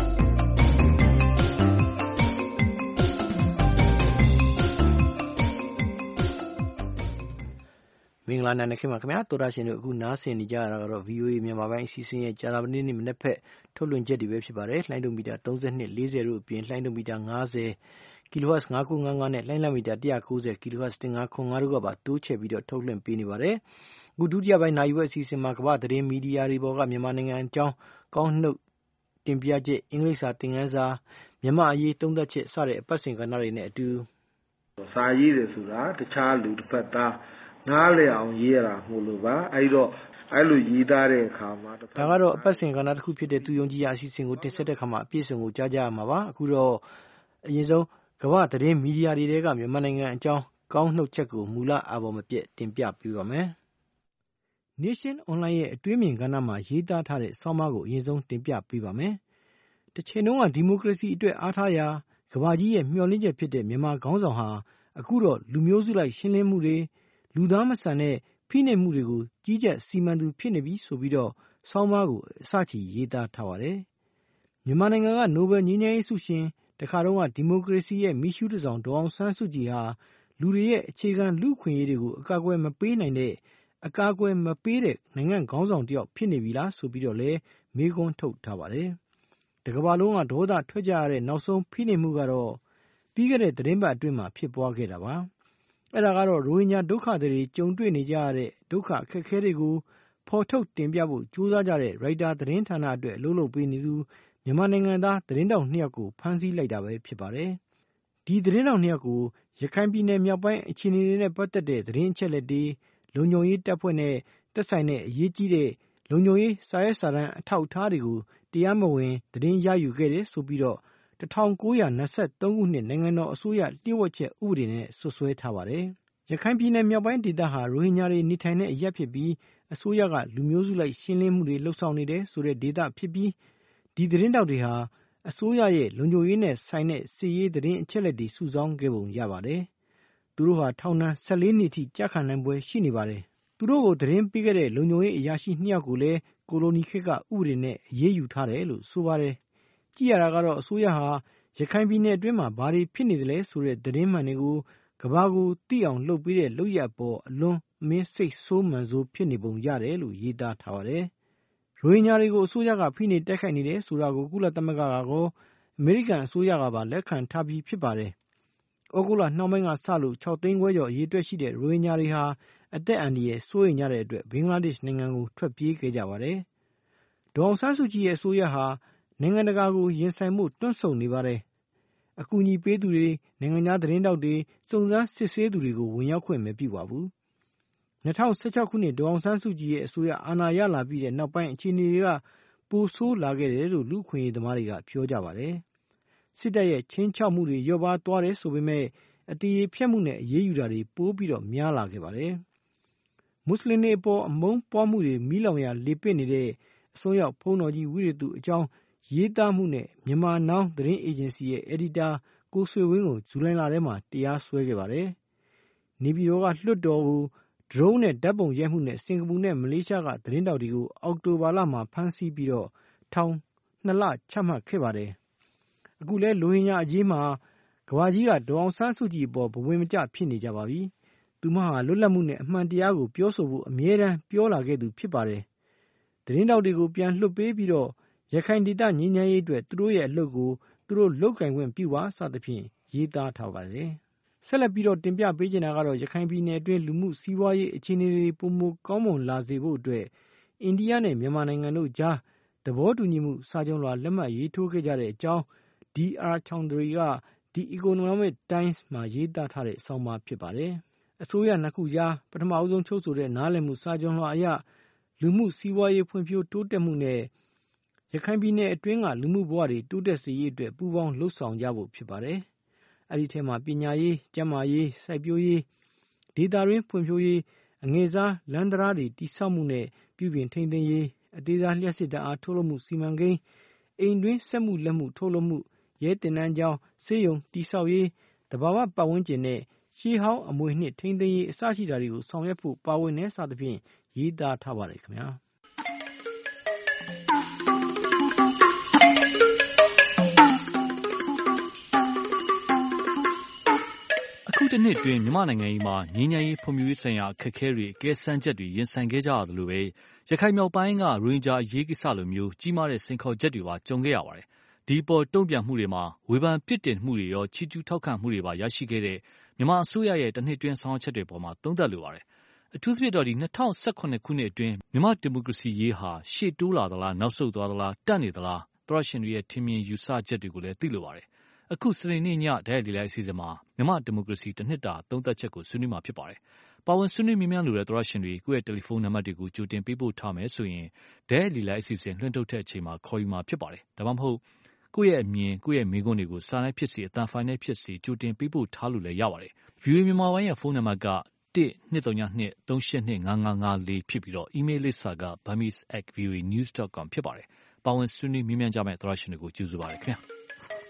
မင်္ဂလာနံနက်ခင်းပါခင်ဗျာတော်ရရှင်တို့အခုနားဆင်နေကြရတာကတော့ VOA မြန်မာပိုင်းအစီအစဉ်ရဲ့ကြာသပတေးနေ့မနက်ဖက်ထုတ်လွှင့်ချက်တွေပဲဖြစ်ပါတယ်လှိုင်းဒုံမီတာ32 40တို့အပြင်လှိုင်းဒုံမီတာ50 kHz 9955နဲ့လှိုင်းလံမီတာ190 kHz 1505တို့ကပါတိုးချဲ့ပြီးတော့ထုတ်လွှင့်ပေးနေပါတယ်အခုဒုတိယပိုင်းနိုင်ရွက်အစီအစဉ်မှာကမ္ဘာသတင်းမီဒီယာတွေပေါ်ကမြန်မာနိုင်ငံအကြောင်းကောင်းနှုတ်တင်ပြချက်အင်္ဂလိပ်စာသင်ခန်းစာမြန်မာအရေးသုံးသပ်ချက်စတဲ့အပတ်စဉ်ကဏ္ဍတွေနဲ့အတူစာရေးတယ်ဆိုတာတခြားလူတစ်ဖက်သားနားလည်အောင်ရေးရတာမို့လို့ပါအဲ့လိုရေးသားတဲ့အခါမှာဒါကတော့အပတ်စဉ်ကဏ္ဍတစ်ခုဖြစ်တဲ့သူယုံကြည်ရာအစီအစဉ်ကိုတင်ဆက်တဲ့အခါမှာအပြည့်အစုံကိုကြားကြရမှာပါအခုတော့အရင်ဆုံးကမ္ဘာသတင်းမီဒီယာတွေကမြန်မာနိုင်ငံအကြောင်းကောင်းနှုတ်ချက်ကိုမူလအပေါ်မပြတ်တင်ပြပေးပါမယ် Nation Online ရဲ့အတွင်းမြင်ကဏ္ဍမှာရေးသားထားတဲ့ဆောင်းပါးကိုအရင်ဆုံးတင်ပြပေးပါမယ်တစ်ချိန်လုံးကဒီမိုကရေစီအတွက်အားထားရာကမ္ဘာကြီးရဲ့မျှော်လင့်ချက်ဖြစ်တဲ့မြန်မာခေါင်းဆောင်ဟာအခုတော့လူမျိုးစုလိုက်ရှင်းလင်းမှုတွေလူသားမဆန်တဲ့ဖိနှိပ်မှုတွေကိုကြီးကြပ်စီမံသူဖြစ်နေပြီဆိုပြီးတော့ဆောင်းပါးကိုအစချီရေးသားထားပါတယ်မြန်မာနိုင်ငံကနိုဘယ်ငြိမ်းချမ်းရေးဆုရှင်တခါတော့ကဒီမိုကရေစီရဲ့မိရှုတစောင်ဒေါအောင်ဆန်းစုကြည်ဟာလူတွေရဲ့အခြေခံလူ့ခွင့်ရေးတွေကိုအကာအကွယ်မပေးနိုင်တဲ့အကာအကွယ်မပေးတဲ့နိုင်ငံခေါင်းဆောင်တယောက်ဖြစ်နေပြီလားဆိုပြီးတော့လည်းမေးခွန်းထုတ်ထားပါတယ်တကမ္ဘာလုံးကဒေါသထွက်ကြရတဲ့နောက်ဆုံးဖိနှိပ်မှုကတော့ပြီးခဲ့တဲ့သတင်းပတ်အတွင်းမှာဖြစ်ပွားခဲ့တာပါအဲ့ဒါကတော့ရိုဟင်ဂျာဒုက္ခသည်တွေကြုံတွေ့နေကြရတဲ့ဒုက္ခအခက်အခဲတွေကိုဖော်ထုတ်တင်ပြဖို့ကြိုးစားကြတဲ့ရိုက်တာသတင်းဌာနအတွက်အလုပ်လုပ်ပေးနေသူမြန်မာနိုင်ငံသားသတင်းတောက်2ယောက်ကိုဖမ်းဆီးလိုက်တာပဲဖြစ်ပါတယ်ဒီသတင်းတောက်2ယောက်ကိုရခိုင်ပြည်နယ်မြောက်ပိုင်းအခြေအနေတွေနဲ့ပတ်သက်တဲ့သတင်းအချက်အလက်တွေလုံခြုံရေးတပ်ဖွဲ့နဲ့သက်ဆိုင်တဲ့အရေးကြီးတဲ့လုံခြုံရေးစာရွက်စာတမ်းအထောက်အထားတွေကိုတရားမဝင်သတင်းရယူခဲ့တယ်ဆိုပြီးတော့1923ခုနှစ်နိုင်ငံတော်အစိုးရလျှို့ဝှက်ချက်ဥပဒေနဲ့ဆွဆွဲထားပါတယ်။ရခိုင်ပြည်နယ်မြောက်ပိုင်းဒေသဟာရိုဟင်ဂျာတွေနေထိုင်တဲ့အရပ်ဖြစ်ပြီးအစိုးရကလူမျိုးစုလိုက်ရှင်းလင်းမှုတွေလှုပ်ဆောင်နေတဲ့ဆိုတဲ့ဒေသဖြစ်ပြီးဒီသတင်းတောက်တွေဟာအစိုးရရဲ့လုံခြုံရေးနဲ့ဆိုင်တဲ့စစ်ရေးသတင်းအချက်အလက်တွေစုဆောင်းခဲ့ပုံရပါတယ်။သူတို့ဟာထောင်ဒဏ်14နှစ်ထိကြာခံနိုင်ပွဲရှိနေပါတယ်။သူတို့ကိုသတင်းပေးခဲ့တဲ့လုံခြုံရေးအရာရှိ2ယောက်ကိုလည်းကိုလိုနီခေတ်ကဥပဒေနဲ့အရေးယူထားတယ်လို့ဆိုပါတယ်။ကြည့်ရတာကတော့အစိုးရဟာရခိုင်ပြည်နယ်အတွင်းမှာဘာတွေဖြစ်နေသလဲဆိုတဲ့သတင်းမှန်တွေကိုကမ္ဘာကိုသိအောင်လုပ်ပေးတဲ့လုပ်ရပ်ပေါ်အလွန်မင်းစိတ်ဆိုးမှန်ဆိုးဖြစ်နေပုံရတယ်လို့ရေးသားထားပါတယ်။ရိုဟင်ဂျာတွေကိုအစိုးရကဖိနှိပ်တိုက်ခိုက်နေတယ်ဆိုတာကိုကုလသမဂ္ဂကကောအမေရိကန်အစိုးရကပါလက်ခံထားပြီးဖြစ်ပါတယ်။ဩဂုတ်လနှောင်းပိုင်းကစလို့6သိန်းခွဲကျော်အရေးအတွက်ရှိတဲ့ရိုဟင်ဂျာတွေဟာအသက်အန္တရာယ်စိုးရိမ်ကြတဲ့အတွက်ဘင်္ဂလားဒေ့ရှ်နိုင်ငံကိုထွက်ပြေးခဲ့ကြပါတယ်။ဒေါအောင်ဆန်းစုကြည်ရဲ့အစိုးရဟာနိုင်ငံတကာကိုရင်ဆိုင်မှုတွန့်ဆုတ်နေပါတယ်။အကူအညီပေးသူတွေနိုင်ငံခြားသတင်းတောက်တွေစုံစမ်းစစ်ဆေးသူတွေကိုဝင်ရောက်ခွင့်မပြုပါဘူး။2016ခုနှစ်ဒေါအောင်ဆန်းစုကြည်ရဲ့အစိုးရအာဏာရလာပြီးတဲ့နောက်ပိုင်းအခြေအနေတွေကပိုဆိုးလာခဲ့တယ်လို့လူ့ခွင့်ရေးသမားတွေကပြောကြပါတယ်။စစ်တပ်ရဲ့ချင်းချောက်မှုတွေလျော့ပါးသွားတယ်ဆိုပေမဲ့အတည်ရဖြတ်မှုနဲ့အရေးယူတာတွေပိုပြီးတော့များလာခဲ့ပါတယ်။မွတ်စလင်တွေအပေါ်အမုန်းပွားမှုတွေမိလောင်ရာလေပစ်နေတဲ့အစွန်းရောက်ဖုံးတော်ကြီးဝိရသူအကြောင်းရေးသားမှုနဲ့မြန်မာနောင်သတင်းအေဂျင်စီရဲ့အယ်ဒီတာကိုဆွေဝင်းကိုဇူလိုင်လထဲမှာတရားစွဲခဲ့ပါတယ်။နေပြည်တော်ကလွှတ်တော်ကိုဒရုန်းနဲ့ဓာတ်ပုံရိုက်မှုနဲ့စင်ကာပူနဲ့မလေးရှားကသတင်းတောက်တွေကိုအောက်တိုဘာလမှာဖမ်းဆီးပြီးတော့ထောင်2လချမှတ်ခဲ့ပါတယ်။အခုလဲလိုဟင်ဂျာအရေးမှာကမ္ဘာကြီးကဒေါအောင်ဆန်းစုကြည်အပေါ်ဘဝင်မကျဖြစ်နေကြပါပြီ။သူမဟာလွတ်လပ်မှုနဲ့အမှန်တရားကိုပြောဆိုဖို့အမြဲတမ်းပြောလာခဲ့သူဖြစ်ပါတယ်။သတင်းတောက်တွေကိုပြန်လွှတ်ပေးပြီးတော့ရခိုင်ဒေသငြိမ်းချမ်းရေးအတွက်သူတို့ရဲ့အလုပ်ကိုသူတို့လုပ်ကင်ခွင့်ပြုပါစသဖြင့်ရေးသားထားပါတယ်။ဆက်လက်ပြီးတော့တင်ပြပေးချင်တာကတော့ရခိုင်ပြည်နယ်အတွင်းလူမှုစီးပွားရေးအခြေအနေတွေပုံမကောင်းမွန်လာစေဖို့အတွက်အိန္ဒိယနဲ့မြန်မာနိုင်ငံတို့ကြားသဘောတူညီမှုစာချုပ်လွှာလက်မှတ်ရေးထိုးခဲ့ကြတဲ့အကြောင်း DR Chowdhury က The Economic Times မှာရေးသားထားတဲ့ဆောင်းပါးဖြစ်ပါတယ်။အစိုးရနှစ်ခုကြားပထမအဆုံးချုပ်ဆိုတဲ့နားလည်မှုစာချုပ်လွှာအရလူမှုစီးပွားရေးဖွံ့ဖြိုးတိုးတက်မှုနဲ့ရခိုင်ပြည်နယ်အတွင်းကလူမှုဘဝတွေတိုးတက်စေရေးအတွက်ပူးပေါင်းလှုပ်ဆောင်ကြဖို့ဖြစ်ပါတယ်။အဲဒီထဲမှာပညာရေး၊ကျန်းမာရေး၊စိုက်ပျိုးရေး၊ဒေသတွင်းဖွံ့ဖြိုးရေး၊အငယ်စားလမ်းတရားတွေတိစောက်မှုနဲ့ပြုပြင်ထိန်းသိမ်းရေးအသေးစားလျှပ်စစ်ဓာတ်အားထုတ်လုပ်မှုစီမံကိန်းအိမ်တွင်းစက်မှုလက်မှုထုတ်လုပ်မှုရဲတင်နန်းကျောင်းဆေးရုံတည်ဆောက်ရေးတဘာဝပတ်ဝန်းကျင်နဲ့ရှေးဟောင်းအမွေအနှစ်ထိန်းသိမ်းရေးအစရှိတာတွေကိုဆောင်ရွက်ဖို့ပါဝင်တဲ့စသဖြင့်ရေးသားထားပါတယ်ခင်ဗျာအခုတစ်နှစ်တွင်မြန်မာနိုင်ငံမှာငြိမ်းချမ်းရေးဖွံ့ဖြိုးရေးဆိုင်ရာအခက်အခဲတွေအကဲစမ်းချက်တွေရင်ဆိုင်ခဲ့ကြရသလိုပဲရခိုင်မြောက်ပိုင်းကရိုဟင်ဂျာအရေးကိစ္စလိုမျိုးကြီးမားတဲ့စိန်ခေါ်ချက်တွေပါကြုံခဲ့ရပါတယ်။ဒီပေါ်တုံ့ပြန်မှုတွေမှာဝေဖန်ပြစ်တင်မှုတွေရောချီးကျူးထောက်ခံမှုတွေပါရရှိခဲ့တဲ့မြန်မာအစိုးရရဲ့တစ်နှစ်တွင်းဆောင်ရွက်ချက်တွေပေါ်မှာသုံးသပ်လိုပါတယ်။အထူးသဖြင့်တော့2018ခုနှစ်အတွင်းမြန်မာဒီမိုကရေစီရေးဟာရှေ့တိုးလာသလားနောက်ဆုတ်သွားသလားတန့်နေသလားသောရရှင်တွေရဲ့ထင်မြင်ယူဆချက်တွေကိုလည်းသိလိုပါတယ်။အခုစနေနေ့ညဓာတ်ရိုက်လေလိုက်အစီအစဉ်မှာမြန်မာဒီမိုကရေစီတစ်နှစ်တာသုံးသပ်ချက်ကိုဆွေးနွေးမှာဖြစ်ပါတယ်။ပါဝင်ဆွေးနွေးမြင်မြန်လိုတဲ့သောရရှင်တွေကိုယ့်ရဲ့တယ်လီဖုန်းနံပါတ်တွေကိုကြိုတင်ပေးပို့ထားမယ်ဆိုရင်ဓာတ်ရိုက်လေလိုက်အစီအစဉ်လွှင့်ထုတ်တဲ့အချိန်မှာခေါ်ယူမှာဖြစ်ပါတယ်။ဒါမှမဟုတ်ကိုယ့်ရဲ့အမြင်ကိုယ့်ရဲ့မိကွန်းတွေကိုစာနဲ့ဖြစ်စေအသံဖိုင်နဲ့ဖြစ်စေကြိုတင်ပေးပို့ထားလို့လည်းရပါတယ်။ VOA မြန်မာပိုင်းရဲ့ဖုန်းနံပါတ်က1-202-382-5554ဖြစ်ပြီးအီးမေးလ်လိပ်စာက burmese@voanews.com ဖြစ်ပါတယ်။ပါဝင်ဆွေးနွေးမြင်မြန်ကြမယ့်သောရရှင်တွေကိုကျေးဇူးပါတယ်ခင်ဗျာ။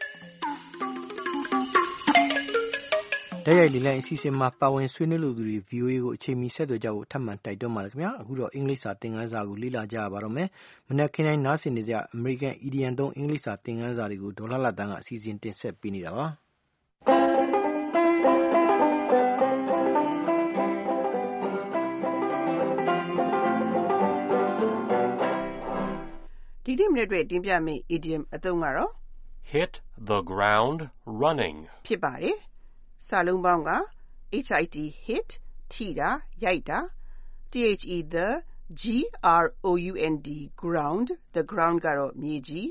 ဓာတ်ရိုက်လေလိုက်အစီအစဉ်မှာပါဝင်ဆွေးနွေးလိုသူတွေ VOA ကိုအချိန်မီဆက်သွယ်ကြဖို့ထပ်မံတိုက်တွန်းပါတယ်ခင်ဗျာအခုတော့အင်္ဂလိပ်စာသင်ခန်းစာကိုလေ့လာကြရပါတော့မယ်မနက်ခင်းတိုင်းနားဆင်နေကြအမေရိကန်အီဒီယံသုံးအင်္ဂလိပ်စာသင်ခန်းစာတွေကိုဒေါ်လာလတန်းကအစီအစဉ်တင်ဆက်ပေးနေတာပါဒီနေ့မနေ့တွေ့တင်ပြမယ့် idiom အသုံးကတော့ hit the ground running ဖြစ်ပါတယ်စာလုံးပေါင်းက hit hit ထိတာရိုက်တာ the ground the ground ကတော့မြေကြီး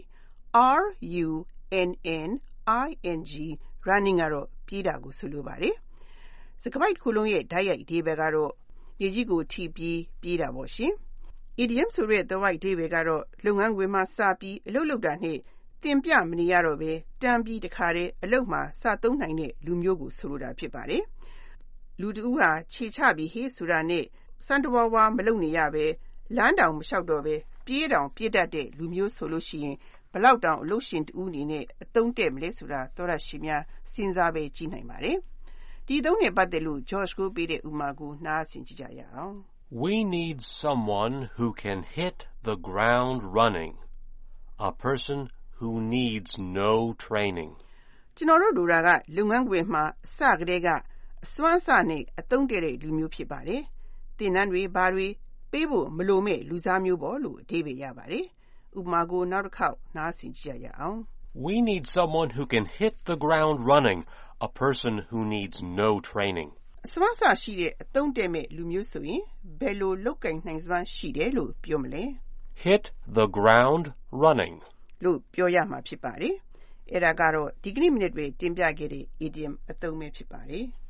running running ကတော့ပြေးတာကိုဆိုလိုပါတယ်စကားပိုက်ခုလုံးရဲ့ဓာတ်ရိုက်အဓိပ္ပာယ်ကတော့မြေကြီးကိုထိပြီးပြေးတာပေါ့ရှင်idiom ဆိုတဲ့သုံးလိုက်အဓိပ္ပာယ်ကတော့လုပ်ငန်းခွင်မှာစပြီးအလုပ်လုပ်တာနဲ့တင်ပြမနေရတော့ပဲတန်းပြီးတခါတည်းအလုပ်မှာစသုံးနိုင်တဲ့လူမျိုးကိုဆိုလိုတာဖြစ်ပါတယ်။လူတဦးဟာခြေချပြီးဟေးဆိုတာနဲ့စံတဝါဝါမလုပ်နေရပဲလမ်းတောင်မလျှောက်တော့ပဲပြေးတောင်ပြေးတတ်တဲ့လူမျိုးဆိုလို့ရှိရင်ဘလောက်တောင်အလုပ်ရှင်တဦးအနေနဲ့အသုံးတဲ့မလဲဆိုတာသောရရှိများစဉ်းစားပဲကြည့်နိုင်ပါတယ်။ဒီသုံးနဲ့ပတ်သက်လို့ George ကိုပေးတဲ့ဥမာကိုနားဆင်ကြည့်ကြရအောင်။ We need someone who can hit the ground running. A person who needs no training. ကျွန်တော်တို့လိုတာကလုပ်ငန်းခွင်မှာအစကတည်းကအစွမ်းအစနဲ့အသုံးတည့်တဲ့လူမျိုးဖြစ်ပါတယ်။သင်တန်းတွေဘာတွေပေးဖို့မလိုမဲ့လူစားမျိုးပေါ့လို့အဓိပ္ပာယ်ရပါတယ်။ဥပမာကိုနောက်တစ်ခေါက်နားဆင်ကြည့်ရအောင်။ We need someone who can hit the ground running. A person who needs no training. အစွမ်းအစရှိတဲ့အသုံးတည့်မဲ့လူမျိုးဆိုရင်ဘယ်လိုလုပ်ကိုင်နိုင်စွမ်းရှိတယ်လို့ပြောမလဲ။ Hit the ground running. လို့ပြောရမှာဖြစ်ပါတယ်။အဲ့ဒါကတော့ဒီကနေ့မိနစ်တွေတင်ပြခဲ့တဲ့ idiom အသုံးပဲဖြစ်ပါတယ်။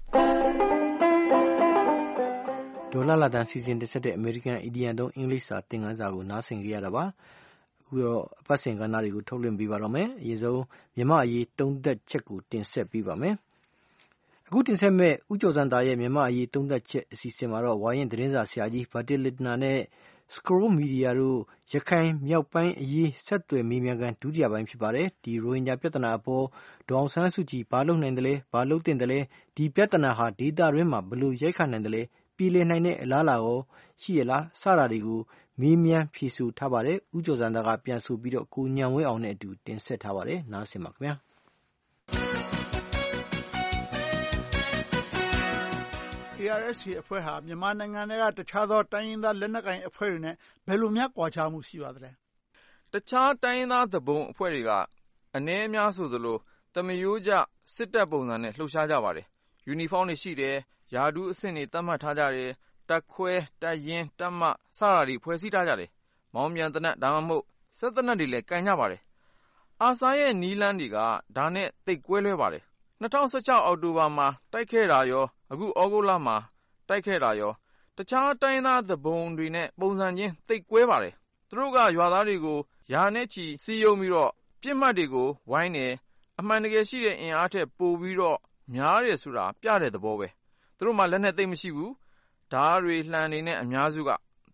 ဒေါ်လာတန်းစီစဉ်တက်တဲ့အမေရိကန်အီဒီယံသုံးအင်္ဂလိပ်စာသင်ခန်းစာကိုနားဆင်ကြရတာပါ။အခုတော့အပတ်စဉ်ကဏ္ဍတွေကိုထုတ်လွှင့်ပေးပါတော့မယ်။အရင်ဆုံးမြန်မာအရေးသုံးသက်ချက်ကိုတင်ဆက်ပေးပါမယ်။အခုတင်ဆက်မဲ့ဦးကျော်စံသားရဲ့မြန်မာအရေးသုံးသက်ချက်အစီအစဉ်မှာတော့ဝါရင်သတင်းစာဆရာကြီးဘာတီလစ်နာနဲ့ Scroll Media တို့ရခိုင်မြောက်ပိုင်းအရေးဆက်သွယ်မေးမြန်းခန်းဒုတိယပိုင်းဖြစ်ပါတယ်။ဒီရိုဟင်ဂျာပြဿနာအပေါ်ဒေါအောင်ဆန်းစုကြည်ဘာလုပ်နိုင်တယ်လဲဘာလုပ်တင်တယ်လဲဒီပြဿနာဟာဒေသတွင်းမှာဘယ်လိုရိုက်ခတ်နိုင်တယ်လဲပြည်လည်နိုင်တဲ့အလားအလာရောရှိရလားစတာတွေကိုမေးမြန်းဖြေဆိုထားပါတယ်။ဦးကျော်စံသားကပြန်ဆိုပြီးတော့ကိုညံဝဲအောင်နဲ့အတူတင်ဆက်ထားပါတယ်။နားဆင်ပါခင်ဗျာ။ ARSA အဖွဲ့ဟာမြန်မာနိုင်ငံထဲကတခြားသောတိုင်းရင်းသားလက်နက်ကိုင်အဖွဲ့တွေနဲ့ဘယ်လိုများကွာခြားမှုရှိပါသလဲ။တခြားတိုင်းရင်းသားသူပုန်အဖွဲ့တွေကအနည်းအများဆိုသလိုသမရိုးကျစစ်တပ်ပုံစံနဲ့လှုပ်ရှားကြပါတယ်။ယူနီဖောင်းတွေရှိတယ်၊ယာဒူးအဆင့်တွေသတ်မှတ်ထားကြတယ်၊တပ်ခွဲတပ်ရင်းတပ်မစတာတွေဖွဲ့စည်းထားကြတယ်။မောင်းပြန်သေနတ်ဒါမှမဟုတ်စက်သေနတ်တွေလည်းကင်ကြပါတယ်။အာဆာရဲ့နီးလန်းတွေကဒါနဲ့သိပ်ကွဲလွဲပါတယ်။2016အောက်တိုဘာမှာတိုက်ခဲ့တာရောအခုဩဂုတ်လမှာတိုက်ခဲ့တာရောတခြားတိုင်းသားသူပုန်တွေနဲ့ပုံစံချင်းသိပ်ကွဲပါတယ်သူတို့ကရွာသားတွေကိုယာနဲ့ချီစီယုံပြီးတော့ပြစ်မှတ်တွေကိုဝိုင်းတယ်အမှန်တကယ်ရှိတဲ့အင်အားထက်ပိုပြီးတော့များတယ်ဆိုတာပြတဲ့သဘောပဲသူတို့မှလက်နဲ့သိပ်မရှိဘူးဓာတ်တွေလှန်နေတဲ့အများစုက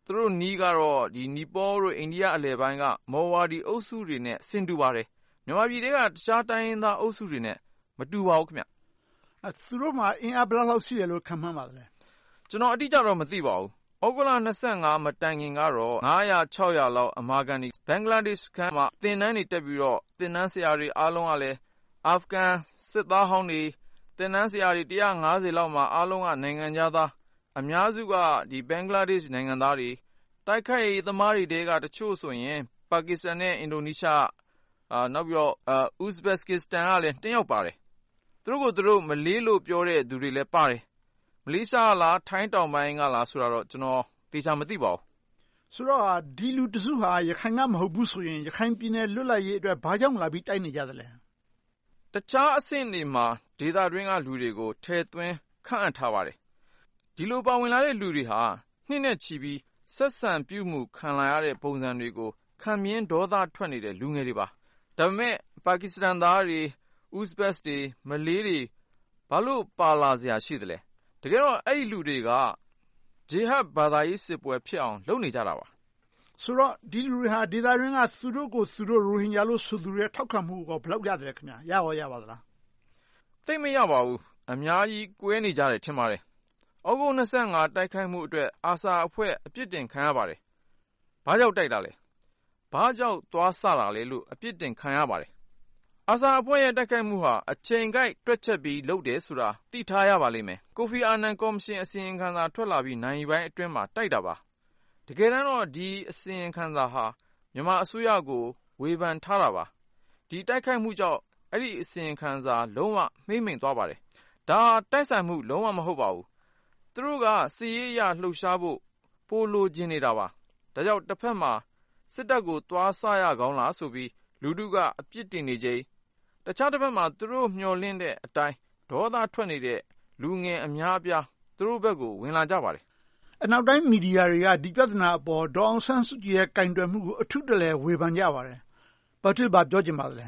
သူတို့နီးကတော့နီပေါတို့အိန္ဒိယအလယ်ပိုင်းကမော်ဝါဒီအုပ်စုတွေနဲ့ဆင်တူပါတယ်မြန်မာပြည်တွေကတခြားတိုင်းရင်းသားအုပ်စုတွေနဲ့မတူပါဘူးခင်ဗျသူတို့မှာအင်အားဘယ်လောက်ရှိတယ်လို့ခန့်မှန်းပါသလဲကျွန်တော်အတိအကျတော့မသိပါဘူးဩဂုတ်လ25မတိုင်ခင်ကတော့900-600လောက်အမာကန်ဒီဘင်္ဂလားဒေ့ရှ်ကမှာသင်တန်းတွေတက်ပြီးတော့သင်တန်းဆရာတွေအားလုံးကလည်းအာဖဂန်စစ်သားဟောင်းတွေသင်တန်းဆရာတွေ150လောက်မှာအားလုံးကနိုင်ငံသားအများစုကဘင်္ဂလားဒေ့ရှ်နိုင်ငံသားတွေတိုက်ခိုက်ရေးသမားတွေတဲကတချို့ဆိုရင်ပါကစ္စတန်နဲ့အင်ဒိုနီးရှားနောက်ပြီးတော့ဥဇဘက်ကစ္စတန်ကလည်း2ယောက်ပါတယ်သူတို့ကိုသူတို့မလေးလို့ပြောတဲ့သူတွေလည်းပါတယ်မလေးရှားလားထိုင်းတောင်ပိုင်းကလားဆိုတာတော့ကျွန်တော်သေချာမသိပါဘူးဆိုတော့ဒီလူတစုဟာရခိုင်ကမဟုတ်ဘူးဆိုရင်ရခိုင်ပြည်နယ်လွတ်လပ်ရေးအတွက်ဘာကြောင့်လာပြီးတိုက်နေကြသလဲတခြားအဆင့်တွေမှာဒေသတွင်းကလူတွေကိုထည့်သွင်းခန့်အပ်ထားပါတယ်ဒီလိုပါဝင်လာတဲ့လူတွေဟာနှစ်နဲ့ချီပြီးဆက်ဆံပြုမှုခံလာရတဲ့ပုံစံတွေကိုခံမြင်ဒေါသထွက်နေတဲ့လူငယ်တွေပါဒါပေမဲ့ပါကစ္စတန်သားတွေဥဇဘက်တွေမလေးတွေဘာလို့ပါလာစရာရှိသလဲတကယ်တော့အဲ့ဒီလူတွေကဂျီဟတ်ဘာသာရေးစစ်ပွဲဖြစ်အောင်လုပ်နေကြတာပါဆိုတော့ဒီလူတွေဟာဒေသတွင်းကသူတို့ကိုသူတို့ရိုဟင်ဂျာလို့ဆိုသူတွေထောက်ခံမှုကိုဘယ်လောက်ရတယ်ခင်ဗျာရပါသလားသိမရပါဘူးအများကြီးကွဲနေကြတယ်ထင်ပါတယ်ဩဂုတ်25တိုက်ခိုက်မှုအတွက်အာဆာအဖွဲ့အပြစ်တင်ခံရပါတယ်ဘာကြောင့်တိုက်တာလဲဘာကြောင့်သွားဆတာလဲလို့အပြစ်တင်ခံရပါတယ်အာဆာအဖွဲ့ရဲ့တိုက်ခိုက်မှုဟာအချိန်ကိုက်တွက်ချက်ပြီးလုပ်တယ်ဆိုတာသိထားရပါလိမ့်မယ်ကိုဖီအာနန်ကော်မရှင်အစီရင်ခံစာထွက်လာပြီးနိုင်ပိုင်းအတွင်းမှာတိုက်တာပါတကယ်တမ်းတော့ဒီအစီရင်ခံစာဟာမြန်မာအစိုးရကိုဝေဖန်ထားတာပါဒီတိုက်ခိုက်မှုကြောင့်အဲ့ဒီအစီရင်ခံစာလုံးဝမှိမ့်မိန်သွားပါတယ်ဒါတိုက်ဆိုင်မှုလုံးဝမဟုတ်ပါဘူးသူတို့ကစီရေးရလှုပ်ရှားဖို့ပိုလိုချင်နေတာပါဒါကြောင့်တစ်ဖက်မှာစစ်တပ်ကိုတွားဆရကောင်းလားဆိုပြီးလူထုကအပြစ်တင်နေကြတခြားတစ်ဖက်မှာသူတို့မျှော်လင့်တဲ့အတိုင်းဒေါသထွက်နေတဲ့လူငယ်အများအပြားသူတို့ဘက်ကိုဝင်လာကြပါတယ်အနောက်တိုင်းမီဒီယာတွေကဒီပြဿနာအပေါ်ဒေါ်အောင်ဆန်းစုကြည်ရဲ့ကင်တွယ်မှုကိုအထူးတလဲဝေဖန်ကြပါတယ်ဘာဖြစ်ပါပြောချင်ပါသလဲ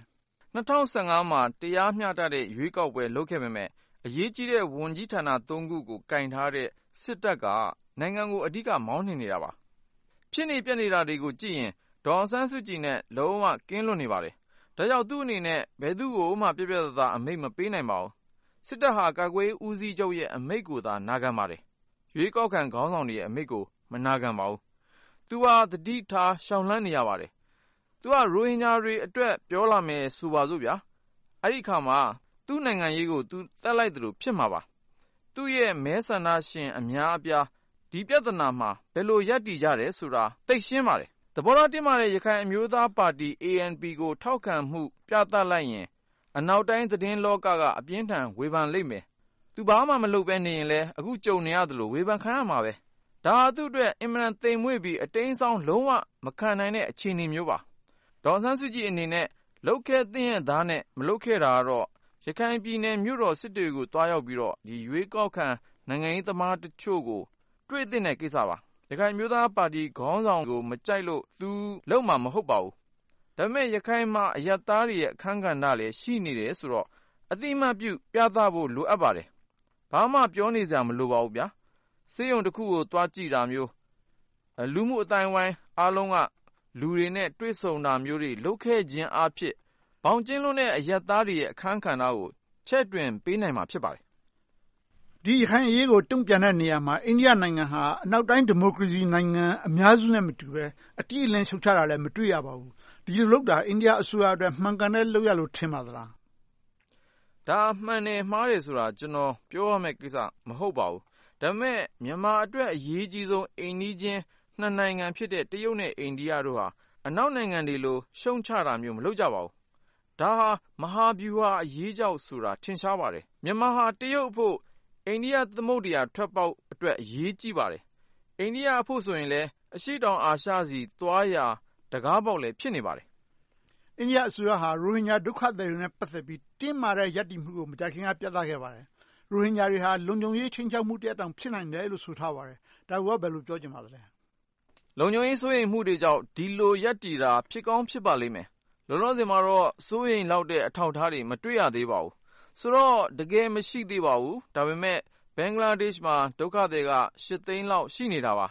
2015မှာတရားမျှတတဲ့ရွေးကောက်ပွဲလုပ်ခဲ့ပေမဲ့အရေးကြီးတဲ့ဝန်ကြီးဌာန3ခုကိုကင်ထားတဲ့စစ်တပ်ကနိုင်ငံကိုအဓိကမောင်းနှင်နေတာပါဖြစ်နေပြနေတာတွေကိုကြည့်ရင်ဒေါ်အောင်ဆန်းစုကြည်နဲ့လုံးဝကင်းလွတ်နေပါတယ်ဒါကြောင့်သူ့အနေနဲ့ဘယ်သူ့ကိုမှပြပြသားအမိန့်မပေးနိုင်ပါဘူးစစ်တပ်ဟာကာကွယ်ဦးစီးချုပ်ရဲ့အမိန့်ကိုသာနာခံပါတယ်ရွေးကောက်ခံခေါင်းဆောင်တွေရဲ့အမိန့်ကိုမနာခံပါဘူးသူဟာသတိထားရှောင်လန်းနေရပါတယ်သူကရိုဟင်ဂျာတွေအတွက်ပြောလာမယ်ဆိုပါစို့ဗျာအဲ့ဒီခါမှာသူ့နိုင်ငံရေးကိုသူတတ်လိုက်တယ်လို့ဖြစ်မှာပါသူ့ရဲ့မဲဆန္ဒရှင်အများအပြားဒီပြဿနာမှာဘယ်လိုရပ်တည်ကြတယ်ဆိုတာသိရှင်းပါတယ်သဘောထားတင်းမာတဲ့ရခိုင်အမျိုးသားပါတီ ANP ကိုထောက်ခံမှုပြသလိုက်ရင်အနောက်တိုင်းသတင်းလောကကအပြင်းထန်ဝေဖန်လိမ့်မယ်သူဘာမှမလုပ်ဘဲနေရင်လည်းအခုကြုံနေရတယ်လို့ဝေဖန်ခံရမှာပဲဒါဟာသူ့အတွက်အင်မတန်သိမ်မွေ့ပြီးအတိမ်းအစောင်းလုံးဝမခံနိုင်တဲ့အခြေအနေမျိုးပါဒေါ်ဆန်းစုကြည်အနေနဲ့လှုပ်ခဲသင့်ရဲ့သားနဲ့မလှုပ်ခဲ့တာကတော့ရခိုင်ပြည်နယ်မြို့တော်စစ်တွေကိုတွားရောက်ပြီးတော့ဒီရွေးကောက်ခံနိုင်ငံရေးသမားတချို့ကိုတွေ့တဲ့ကိစ္စပါရခိုင်မျိုးသားပါတီခေါင်းဆောင်ကိုမကြိုက်လို့သူလုံမှာမဟုတ်ပါဘူးဒါပေမဲ့ရခိုင်မှာအယက်သားတွေရဲ့အခန်းကဏ္ဍလည်းရှိနေတယ်ဆိုတော့အတိမတ်ပြုပြသဖို့လိုအပ်ပါတယ်ဘာမှပြောနေစရာမလိုပါဘူးဗျာစေယုံတစ်ခုကိုတွားကြည့်တာမျိုးလူမှုအတိုင်းဝိုင်းအားလုံးကလူတွေနဲ့တွေ့ဆုံတာမျိုးတွေလုပ်ခဲ့ခြင်းအဖြစ်ဘောင်ကျင်းလွန်းတဲ့အယက်သားတွေရဲ့အခန်းကဏ္ဍကိုချက်တွင်ပေးနိုင်မှာဖြစ်ပါတယ်ဒီရခိုင်အရေးကိုတုံ့ပြန်တဲ့နေရာမှာအိန္ဒိယနိုင်ငံဟာအနောက်တိုင်းဒီမိုကရေစီနိုင်ငံအများစုနဲ့မတူပဲအတိအလင်းရှုတ်ချတာလည်းမတွေ့ရပါဘူးဒီလိုလုပ်တာအိန္ဒိယအစိုးရအတွက်မှန်ကန်တဲ့လုပ်ရလို့ထင်ပါသလားဒါမှန်တယ်မှားတယ်ဆိုတာကျွန်တော်ပြောရမယ့်ကိစ္စမဟုတ်ပါဘူးဒါပေမဲ့မြန်မာအတွက်အရေးကြီးဆုံးအိမ်နီးချင်းနှစ်နိုင်ငံဖြစ်တဲ့တရုတ်နဲ့အိန္ဒိယတို့ဟာအနောက်နိုင်ငံတွေလိုရှုံချတာမျိုးမလုပ်ကြပါဘူးဒါဟာမဟာဗျူဟာအရေးကြောင့်ဆိုတာထင်ရှားပါတယ်မြန်မာဟာတရုတ်အဖို့အိန္ဒိယသမုဒ္ဒရာထွက်ပေါက်အတွက်အရေးကြီးပါတယ်အိန္ဒိယအဖို့ဆိုရင်လည်းအရှေ့တောင်အာရှစီသွားရာတကားပေါက်လည်းဖြစ်နေပါတယ်အိန္ဒိယအစိုးရဟာရိုဟင်ဂျာဒုက္ခသည်တွေနဲ့ပတ်သက်ပြီးတင်းမာတဲ့ရပ်တည်မှုကိုမကြာခင်ကပြသခဲ့ပါတယ်ရိုဟင်ဂျာတွေဟာလုံခြုံရေးချင်းချောက်မှုတက်တောင်ဖြစ်နိုင်တယ်လို့ဆိုထားပါတယ်ဒါကဘယ်လိုပြောချင်ပါသလဲလုံခြုံရေးစိုးရိမ်မှုတွေကြောင့်ဒီလိုရပ်တည်တာဖြစ်ကောင်းဖြစ်ပါလိမ့်မယ်လောလောဆယ်မှာတော့စိုးရိမ်လောက်တဲ့အထောက်အထားတွေမတွေ့ရသေးပါဘူးဆိုတော့တကယ်မရှိသေးပါဘူးဒါပေမဲ့ဘင်္ဂလားဒေ့ရှ်မှာဒုက္ခသည်က8သိန်းလောက်ရှိနေတာပါ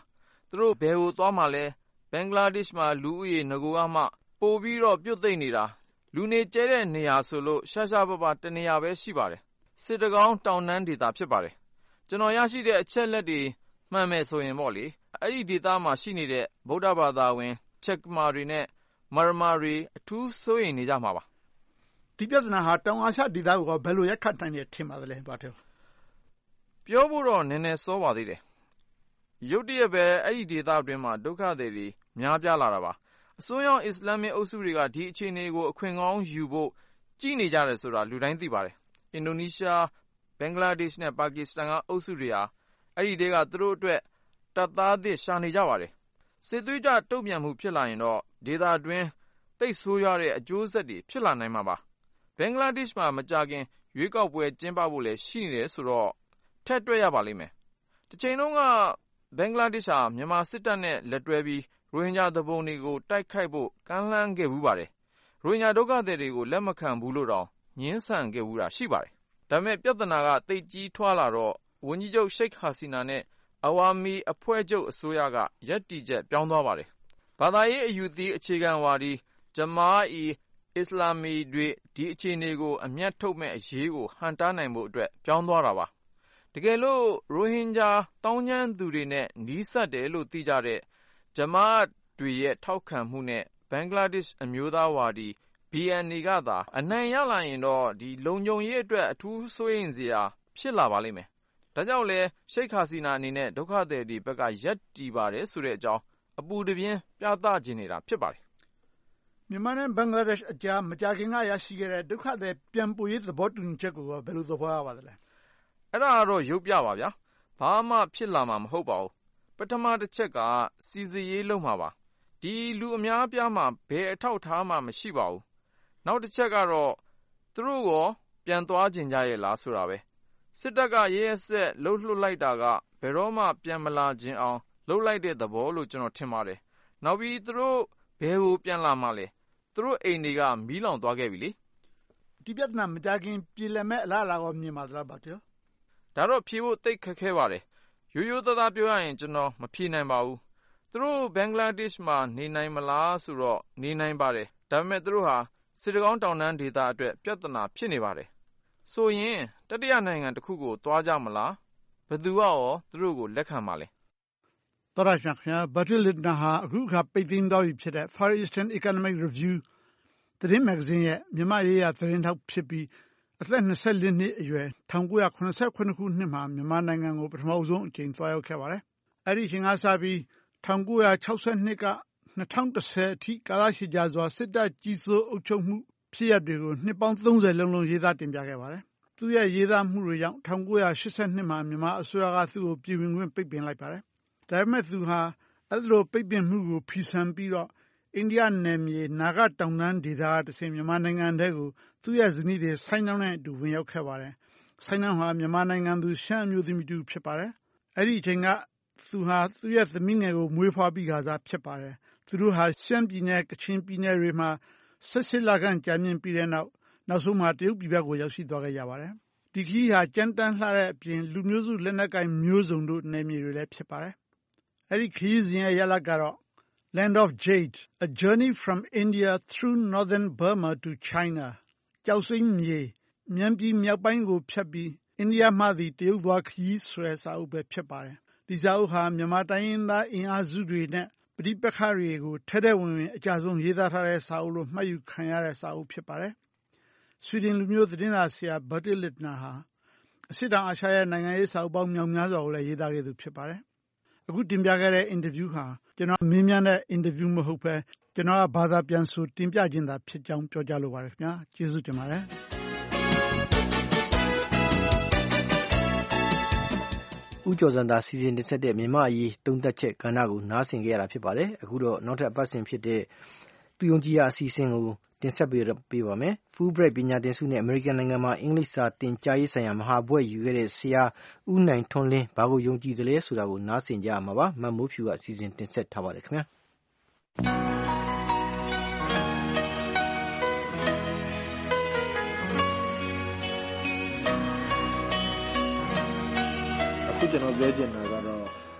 သူတို့ဘယ်ကိုသွားမှလဲဘင်္ဂလားဒေ့ရှ်မှာလူဦးရေငကိုကမှပိုပြီးတော့ပြုတ်သိမ့်နေတာလူနေကျဲတဲ့နေရာဆိုလို့ရှားရှားပါပါတနေရာပဲရှိပါတယ်စစ်တကောင်းတောင်တန်းဒေသဖြစ်ပါတယ်ကျွန်တော်ရရှိတဲ့အချက်လက်တွေမှန်မယ်ဆိုရင်ပေါ့လေအဲ့ဒီဒေသမှာရှိနေတဲ့ဗုဒ္ဓဘာသာဝင်ချက်မာတွေနဲ့မာရမာတွေအထူးစိုးရိမ်နေကြမှာပါဒီပြဿနာဟာတောင်အာရှဒေသကိုဘယ်လိုရက်ခတ်နိုင်တယ်ထင်ပါသလဲဘာတယ်ပြောဖို့တော့နည်းနည်းစောပါသေးတယ်ရုတ်တရက်ပဲအဲ့ဒီဒေသအတွင်းမှာဒုက္ခသည်တွေများပြားလာတာပါအစွန်းရောက်အစ္စလာမစ်အုပ်စုတွေကဒီအခြေအနေကိုအခွင့်ကောင်းယူဖို့ကြည်နေကြတယ်ဆိုတာလူတိုင်းသိပါတယ်အင်ဒိုနီးရှားဘင်္ဂလားဒေ့ရှ်နဲ့ပါကစ္စတန်ကအုပ်စုတွေဟာအဲ့ဒီတဲကသူတို့အတွက်တပ်သားသစ်ရှာနေကြပါတယ်စစ်သွေးကြတုံ့ပြန်မှုဖြစ်လာရင်တော့ဒေသအတွင်းတိတ်ဆိုးရတဲ့အကျိုးဆက်တွေဖြစ်လာနိုင်မှာပါဘင်္ဂလားဒေ့ရှ်မှာမကြခင်ရွေးကောက်ပွဲကျင်းပဖို့လည်းရှိနေတယ်ဆိုတော့ထက်တွက်ရပါလိမ့်မယ်တစ်ချိန်လုံးကဘင်္ဂလားဒေ့ရှ်ဟာမြန်မာစစ်တပ်နဲ့လက်တွဲပြီးရိုဟင်ဂျာသူပုန်တွေကိုတိုက်ခိုက်ဖို့ကမ်းလှမ်းခဲ့ဘူးပါတယ်ရိုဟင်ဂျာဒုက္ခသည်တွေကိုလက်မခံဘူးလို့တော့ညှင်းဆန်ခဲ့ဘူးတာရှိပါတယ်ဒါပေမဲ့ပြဿနာကတိတ်ကြီးထွားလာတော့ဝန်ကြီးချုပ်ရှိတ်ဟာစီနာနဲ့အဝါမီအဖွဲ့ချုပ်အစိုးရကရပ်တည်ချက်ပြောင်းသွားပါတယ်ဘာသာရေးအယူသီးအခြေခံဝါဒီဂျမားအီအစ္စလာမီတွေဒီအခြေအနေကိုအမျက်ထုတ်မဲ့အရေးကိုဟန်တားနိုင်ဖို့အတွက်ပြောင်းသွားတာပါတကယ်လို့ရိုဟင်ဂျာတောင်းကျမ်းသူတွေနဲ့နီးစပ်တယ်လို့သိကြတဲ့ဂျမားတွေရဲ့ထောက်ခံမှုနဲ့ဘင်္ဂလားဒေ့ရှ်အမျိုးသားဝါဒီ BNA ကသာအနိုင်ရလာရင်တော့ဒီလုံခြုံရေးအတွက်အထူးစိုးရိမ်စရာဖြစ်လာပါလိမ့်မယ်ဒါကြောင့်လဲရှိတ်ခါစီနာအနေနဲ့ဒုက္ခသည်တွေဘက်ကရက်တီပါတယ်ဆိုတဲ့အကြောင်းအပူတပြင်းပြသခြင်းနေတာဖြစ်ပါတယ်မြန်မာနဲ့ဘင်္ဂလားဒေ့ရှ်အကြားမကြာခင်ကရရှိခဲ့တဲ့ဒုက္ခသည်ပြန်ပို့ရေးသဘောတူညီချက်ကိုဘယ်လိုသဘောရပါသလဲအဲ့ဒါကတော့ရုပ်ပြပါဗျာဘာမှဖြစ်လာမှာမဟုတ်ပါဘူးပထမတစ်ချက်ကစီစစ်ရေးလုံးမှာပါဒီလူအများပြားမှာဘယ်အထောက်ထားမှမရှိပါဘူးနောက်တစ်ချက်ကတော့သူတို့ရောပြန်သွားခြင်းကြရဲ့လားဆိုတာပဲစစ်တပ်ကရဲဆက်လှုပ်လှုပ်လိုက်တာကဘယ်တော့မှပြန်မလာခြင်းအောင်လှုပ်လိုက်တဲ့သဘောလို့ကျွန်တော်ထင်ပါတယ်နောက်ပြီးသူတို့ဘယ်ကိုပြန်လာမှလဲသူတို့အိမ်တွေကမီးလောင်သွားခဲ့ပြီလေဒီပြဿနာမကြခင်ပြည်လည်မဲ့အလားအလာကိုမြင်ပါသလားဘာပြောဒါတော့ဖြေဖို့သိခက်ခဲပါတယ်ရိုးရိုးသားသားပြောရရင်ကျွန်တော်မဖြေနိုင်ပါဘူးသူတို့ဘင်္ဂလားဒေ့ရှ်မှာနေနိုင်မလားဆိုတော့နေနိုင်ပါတယ်ဒါပေမဲ့သူတို့ဟာစစ်တကောင်းတောင်တန်းဒေသအတွက်ပြဿနာဖြစ်နေပါတယ်ဆိုရင်တတိယနိုင်ငံတစ်ခုကိုသွားကြမလားဘယ်သူကရောသူတို့ကိုလက်ခံပါလဲတော်ရရှိခင်ဗျာဘတ်တီလစ်နာဟာအခုခါပိတ်သိမ်းသွားပြီဖြစ်တဲ့ Far Eastern Economic Review သတင်းမဂ္ဂဇင်းရဲ့မြန်မာရေးရာသတင်းထောက်ဖြစ်ပြီးအသက်24နှစ်အရွယ်1989ခုနှစ်မှာမြန်မာနိုင်ငံကိုပထမဆုံးအကြိမ်သွားရောက်ခဲ့ပါတယ်။အဲ့ဒီအချိန်ကစပြီး1962က2010အထိကာလရှည်ကြာစွာစစ်တပ်ကြီးစိုးအုပ်ချုပ်မှုဖြစ်ရပ်တွေကိုနှစ်ပေါင်း30လုံးရေးသားတင်ပြခဲ့ပါတယ်။သူရဲ့ရေးသားမှုတွေကြောင့်1982မှာမြန်မာအစိုးရကသူ့ကိုပြည်ဝင်ခွင့်ပိတ်ပင်လိုက်ပါတယ်။ဒါပေမဲ့သူဟာအဲ့လိုပိတ်ပင်မှုကိုဖီဆန်ပြီးတော့အိန္ဒိယနယ်မြေနာဂတောင်တန်းဒေသကတဆင့်မြန်မာနိုင်ငံထဲကိုသူ့ရဲ့ဇနီးတွေဆိုင်းနှောင်းနဲ့အတူဝင်ရောက်ခဲ့ပါတယ်။ဆိုင်းနှောင်းဟာမြန်မာနိုင်ငံသူရှမ်းအမျိုးသမီးတူဖြစ်ပါတယ်။အဲ့ဒီအချိန်ကသူဟာသူ့ရဲ့သမီးငယ်ကိုမွေးဖွားပြီးခါစားဖြစ်ပါတယ်။သူတို့ဟာရှမ်းပြည်နယ်ကချင်ပြည်နယ်တွေမှာ18လခန့်ကြာမြင့်ပြီးတဲ့နောက်ဆုံးမှာတရုတ်ပြည်ဘက်ကိုရောက်ရှိသွားခဲ့ကြပါတယ်။ဒီခရီးဟာကြမ်းတမ်းလှတဲ့အပြင်လူမျိုးစုလက်နက်ကိုင်မျိုးစုံတို့နယ်မြေတွေလည်းဖြစ်ပါတယ်။အဲ့ဒီခရီးစဉ်ရဲ့ရလဒ်ကတော့ Land of Jade, a journey from India through northern Burma to China. ကျောက်စိမ်းမြေမြန်ပြည်မြောက်ပိုင်းကိုဖြတ်ပြီးအိန္ဒိယမှသည်တရုတ်သွားခရီးဆိုတဲ့စာအုပ်ပဲဖြစ်ပါတယ်။ဒီစာအုပ်ဟာမြန်မာတိုင်းရင်းသားအင်အားစုတွေနဲ့ပဋိပက္ခတွေကိုထဲထဲဝင်ဝင်အကြဆုံးရေးသားထားတဲ့စာအုပ်လို့မှတ်ယူခံရတဲ့စာအုပ်ဖြစ်ပါတယ်။ဆွီဒင်လူမျိုးသတင်းစာဆရာဘတ်တီလစ်နာဟာအရှေ့တောင်အာရှရဲ့နိုင်ငံရေးစာအုပ်ပေါင်းမြောက်များစွာကိုလည်းရေးသားခဲ့သူဖြစ်ပါတယ်။အခုတင်ပြခဲ့တဲ့အင်တာဗျူးဟာကျွန်တော်မေးမြန်းတဲ့အင်တာဗျူးမဟုတ်ဘဲကျွန်တော်ကဘာသာပြန်ဆိုတင်ပြခြင်းသာဖြစ်ကြောင်းပြောကြားလိုပါတယ်ခင်ဗျာကျေးဇူးတင်ပါတယ်ဦးကျော်စံသာစီစဉ်တင်ဆက်တဲ့မြန်မာအရေးသုံးသပ်ချက်ကဏ္ဍကိုနားဆင်ကြရတာဖြစ်ပါတယ်အခုတော့နောက်ထပ်အပတ်စဉ်ဖြစ်တဲ့သူယုံကြည်ရာအစီအစဉ်ကိုတင်ဆက်ပေးပါမယ် Fulbright ပညာသင်ဆုနဲ့အမေရိကန်နိုင်ငံမှာအင်္ဂလိပ်စာသင်ကြားရေးဆိုင်ရာမဟာဘွဲ့ယူခဲ့တဲ့ဆရာဦးနိုင်ထွန်းလင်းဘာကိုယုံကြည်တယ်လဲဆိုတာကိုနားဆင်ကြရမှာပါမတ်မိုးဖြူကအစီအစဉ်တင်ဆက်ထားပါတယ်ခင်ဗျာအခုကျွန်တော်ပြောချင်တာကတော့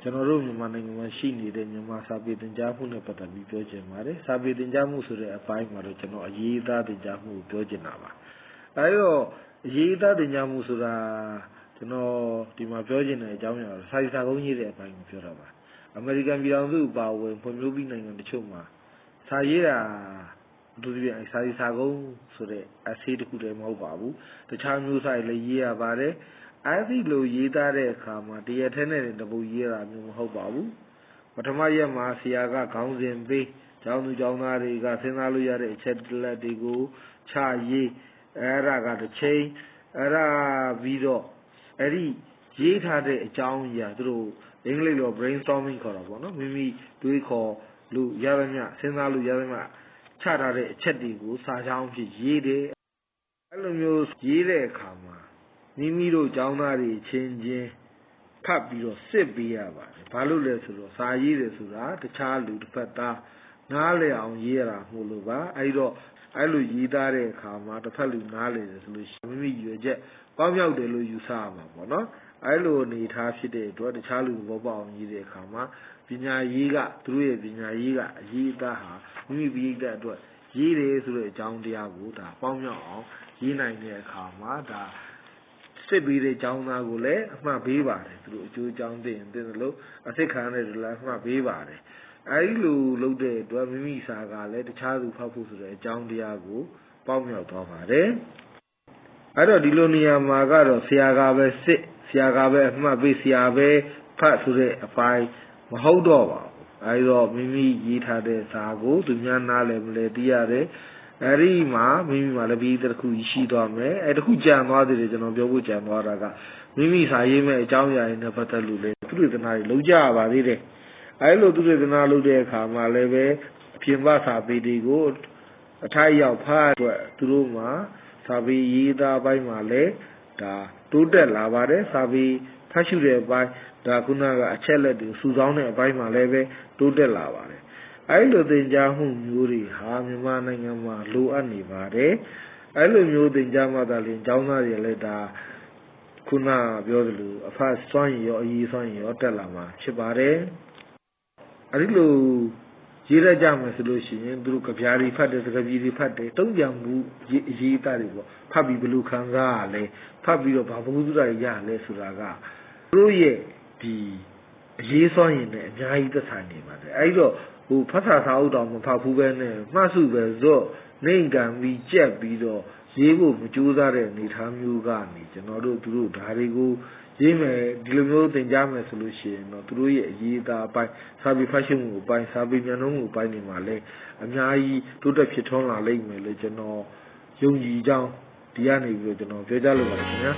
ကျွန်တော်တို့မြန်မာနိုင်ငံမှာရှိနေတဲ့မြန်မာစာပေသင်ကြားမှုနဲ့ပတ်သက်ပြီးပြောချင်ပါတယ်စာပေသင်ကြားမှုဆိုတဲ့အပိုင်းမှာတော့ကျွန်တော်အရေးသားသင်ကြားမှုကိုပြောချင်တာပါအဲဒီတော့အရေးသားသင်ကြားမှုဆိုတာကျွန်တော်ဒီမှာပြောချင်တဲ့အကြောင်းအရာတော့စာရေးစာကုန်းရေးတဲ့အပိုင်းကိုပြောတာပါအမေရိကန်ပြည်ထောင်စုပါဝင်ဖွံ့ဖြိုးပြီးနိုင်ငံတချို့မှာစာရေးတာဒုတိယစာရေးစာကုန်းဆိုတဲ့အဆေးတစ်ခုတည်းမဟုတ်ပါဘူးတခြားမျိုးစာတွေလည်းရေးရပါတယ်အဲ့ဒီလိုရေးသားတဲ့အခါမှာတရက်ထဲနဲ့တပုတ်ရေးတာမျိုးမဟုတ်ပါဘူးပထမရက်မှာဆရာကခေါင်းစဉ်ပေးကျောင်းသူကျောင်းသားတွေကစဉ်းစားလို့ရတဲ့အချက်လက်တွေကိုချရေးအဲ့ဒါကတစ်ချိန်အဲ့ဒါပြီးတော့အဲ့ဒီရေးထားတဲ့အကြောင်းအရာသူတို့အင်္ဂလိပ်လို brainstorming ခေါ်တာပေါ့နော်မိမိတွေးခေါ်လို့ရသမျှစဉ်းစားလို့ရသမျှချထားတဲ့အချက်တွေကိုစာကြောင်းဖြစ်ရေးတယ်အဲ့လိုမျိုးရေးတဲ့အခါမှာမိမိတို့ကျောင်းသားတွေချင်းချင်းဖတ်ပြီးတော့စစ်ပေးရပါတယ်ဘာလို့လဲဆိုတော့စာရေးတယ်ဆိုတာတခြားလူတစ်ဖက်သားနားလည်အောင်ရေးရတာမို့လို့ပါအဲ့တော့အဲ့လိုရေးသားတဲ့အခါမှာတစ်ဖက်လူနားလည်တယ်ဆိုလို့မိမိရွယ်ချက်ပေါင်းမြောက်တယ်လို့ယူဆရမှာပေါ့နော်အဲ့လိုအနေထားဖြစ်တဲ့အတွက်တခြားလူဘောပေါအောင်ရေးတဲ့အခါမှာပညာရေးကသူတို့ရဲ့ပညာရေးကအရေးအသားဟာမိမိပြည်တဲ့အတွက်ရေးတယ်ဆိုတဲ့အကြောင်းတရားကိုဒါပေါင်းမြောက်အောင်ရေးနိုင်တဲ့အခါမှာဒါစစ်ပြီးတဲ့ကျောင်းသားကိုလည်းအမှတ်ပေးပါတယ်သူတို့အကျိုးကျောင်းသိရင်သိတယ်လို့အစ်စ်ခံတဲ့လူလည်းအမှတ်ပေးပါတယ်အဲဒီလိုလုပ်တဲ့အတွက်မိမိစာကလည်းတခြားသူဖတ်ဖို့ဆိုတဲ့အကြောင်းတရားကိုပေါင်းမြောက်သွားပါတယ်အဲ့တော့ဒီလိုနေရာမှာကတော့ဆရာကပဲစစ်ဆရာကပဲအမှတ်ပေးဆရာပဲဖတ်ဆိုတဲ့အပိုင်းမဟုတ်တော့ပါဘူးအဲဒီတော့မိမိရေးထားတဲ့စာကိုသူများနားလည်မလဲသိရတယ်အဲ့ဒီမှာမိမိမှာလည်းပြီးတစ်ခုရှိသွားမယ်အဲ့တခုကြံသွားသေးတယ်ကျွန်တော်ပြောဖို့ကြံသွားတာကမိမိစာရေးမဲ့အကြောင်းအရာတွေနဲ့ပတ်သက်လို့လည်းသူတွေသနာတွေလုံးကြပါသေးတယ်အဲ့လိုသူတွေသနာလုပ်တဲ့အခါမှာလည်းပဲပြင်ပစာပေတွေကိုအထိုက်ရောက်ဖတ်အတွက်သူတို့မှာစာပေရေးသားပိုင်းမှာလည်းဒါတိုးတက်လာပါတယ်စာပေဖတ်ရှုတဲ့အပိုင်းဒါခုနကအချက်လက်တွေစုဆောင်းတဲ့အပိုင်းမှာလည်းပဲတိုးတက်လာပါတယ်အဲ့လိုသင်ကြားမှုမျိုးတွေဟာမြန်မာနိုင်ငံမှာလိုအပ်နေပါတယ်အဲ့လိုမျိုးသင်ကြားမှသာလျှင်ကျောင်းသားတွေလည်းဒါခုနပြောသလိုအဖတ်စွမ်းရည်ရောအရေးစွမ်းရည်ရောတက်လာမှာဖြစ်ပါတယ်အဲ့ဒီလိုရေးရကြမယ်ဆိုလို့ရှိရင်သူတို့ကြပြားတွေဖတ်တယ်စကားပြေတွေဖတ်တယ်တုံ့ပြန်မှုအရေးအသားတွေပေါ့ဖတ်ပြီးဘယ်လိုခံစားရလဲဖတ်ပြီးတော့ဘာဘုဒ္ဓရာရရလဲဆိုတာကသူတို့ရဲ့ဒီအရေးစွမ်းရည်နဲ့အများကြီးသက်ဆိုင်နေပါတယ်အဲ့တော့ဖတ်စာစာအုပ်တော်မဖတ်ဘူးပဲနဲ့မှတ်စုပဲဇော့နေကံပြီးကြက်ပြီးတော့ရေးဖို့မကြိုးစားတဲ့အနေထားမျိုးကနေကျွန်တော်တို့သူတို့ဓာတ်တွေကိုရေးမယ်ဒီလိုမျိုးသင်ကြားမယ်ဆိုလို့ရှိရင်တော့သူတို့ရဲ့အရေးအသားအပိုင်းစာပေဖတ်ရှုမှုအပိုင်းစာပေဉာဏ်လုံးမှုအပိုင်းတွေမှာလည်းအများကြီးတိုးတက်ဖြစ်ထွန်းလာလိမ့်မယ်လို့ကျွန်တော်ယုံကြည်ကြောင်းဒီကနေပြီးတော့ကျွန်တော်ပြောကြားလိုပါတယ်ခင်ဗျာ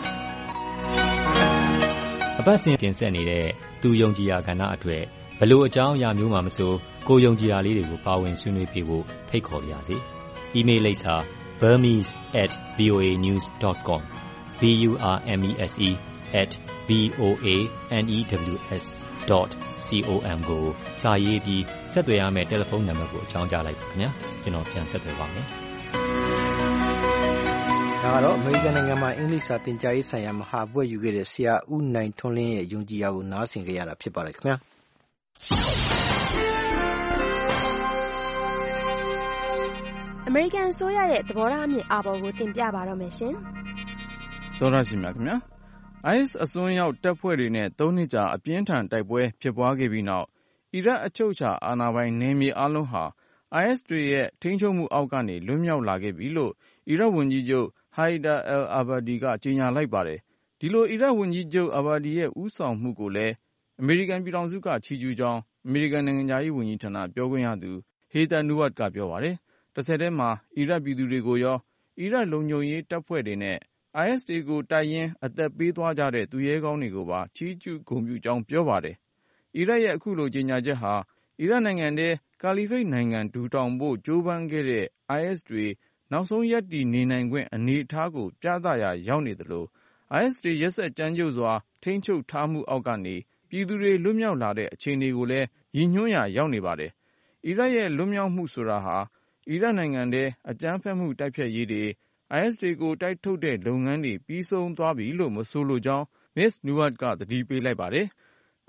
အပတ်စဉ်တင်ဆက်နေတဲ့သူယုံကြည်ရာကဏ္ဍအတွက်ဘလို့အကြောင်းအရာမျိုးမှမဆိုကိုယုံကြည်ရာလေးတွေကိုပါဝင်ဆွေးနွေးပေးဖို့ဖိတ်ခေါ်ပါရစေ။ email လိပ်စာ burmese@voanews.com burmese@voanews.com ကိုစာရေးပြီးဆက်သွယ်ရမယ့်တယ်လီဖုန်းနံပါတ်ကိုအကြောင်းကြားလိုက်ပါခင်ဗျာကျွန်တော်ပြန်ဆက်သွယ်ပါမယ်ဒါကတော့အမေရိကန်နိုင်ငံမှာအင်္ဂလိပ်စာသင်ကြားရေးဆိုင်ရာမဟာဘွဲ့ယူခဲ့တဲ့ဆရာဦးနိုင်ထွန်းလင်းရဲ့ယုံကြည်ရာကိုနားဆင်ကြရတာဖြစ်ပါတယ်ခင်ဗျာအမေရိကန်အစိုးရရဲ့သဘောထားအမြင်အာဘော်ကိုတင်ပြပါတော့မယ်ရှင်။သောရရှိမြခင်ဗျာ။ IS အစွန်းရောက်တပ်ဖွဲ့တွေနဲ့3နှစ်ကြာအပြင်းထန်တိုက်ပွဲဖြစ်ပွားခဲ့ပြီးနောက်အီရတ်အချုပ်အခြာအာဏာပိုင်နယ်မြေအလုံးဟာ IS တွေရဲ့ထိန်းချုပ်မှုအောက်ကနေလွတ်မြောက်လာခဲ့ပြီလို့အီရတ်ဝန်ကြီးချုပ် Haider al-Abadi ကကြေညာလိုက်ပါတယ်။ဒီလိုအီရတ်ဝန်ကြီးချုပ် Abadi ရဲ့ဦးဆောင်မှုကိုလည်းအမေရိကန်ပြည်ထောင်စုကချီးကျူးကြောင်းအမေရိကန်နိုင်ငံခြားရေးဝန်ကြီးဌာနပြောခွင့်ရသူ Heather Nauert ကပြောပါတယ်။တစ်ဆက်တည်းမှာအီရတ်ပြည်သူတွေကိုရောအီရတ်လုံခြုံရေးတပ်ဖွဲ့တွေနဲ့ IS တွေကိုတိုက်ရင်းအသက်ပေးသွားကြတဲ့သူရဲကောင်းတွေကိုပါချီးကျူးဂုဏ်ပြုကြောင်းပြောပါတယ်။အီရတ်ရဲ့အခုလိုကြေညာချက်ဟာအီရတ်နိုင်ငံထဲကာလီဖိတ်နိုင်ငံထူထောင်ဖို့ကြိုးပမ်းခဲ့တဲ့ IS တွေနောက်ဆုံးရပ်တည်နေနိုင်ခွင့်အနေအထားကိုပြသရာရောက်နေသလို IS တွေရက်စက်ကြမ်းကြုတ်စွာထိန်းချုပ်ထားမှုအောက်ကနေပြည်သူတွေလွတ်မြောက်လာတဲ့အခြေအနေကိုလည်းရည်ညွှန်းရာရောက်နေပါတယ်။အီရတ်ရဲ့လွတ်မြောက်မှုဆိုတာဟာအီရတ်နိုင်ငံထဲအကြမ်းဖက်မှုတိုက်ဖျက်ရေးတွေ IS တွေကိုတိုက်ထုတ်တဲ့လုပ်ငန်းတွေပြီးဆုံးသွားပြီလို့မဆိုလိုကြောင်း Ms. Nauert ကသတိပေးလိုက်ပါတယ်။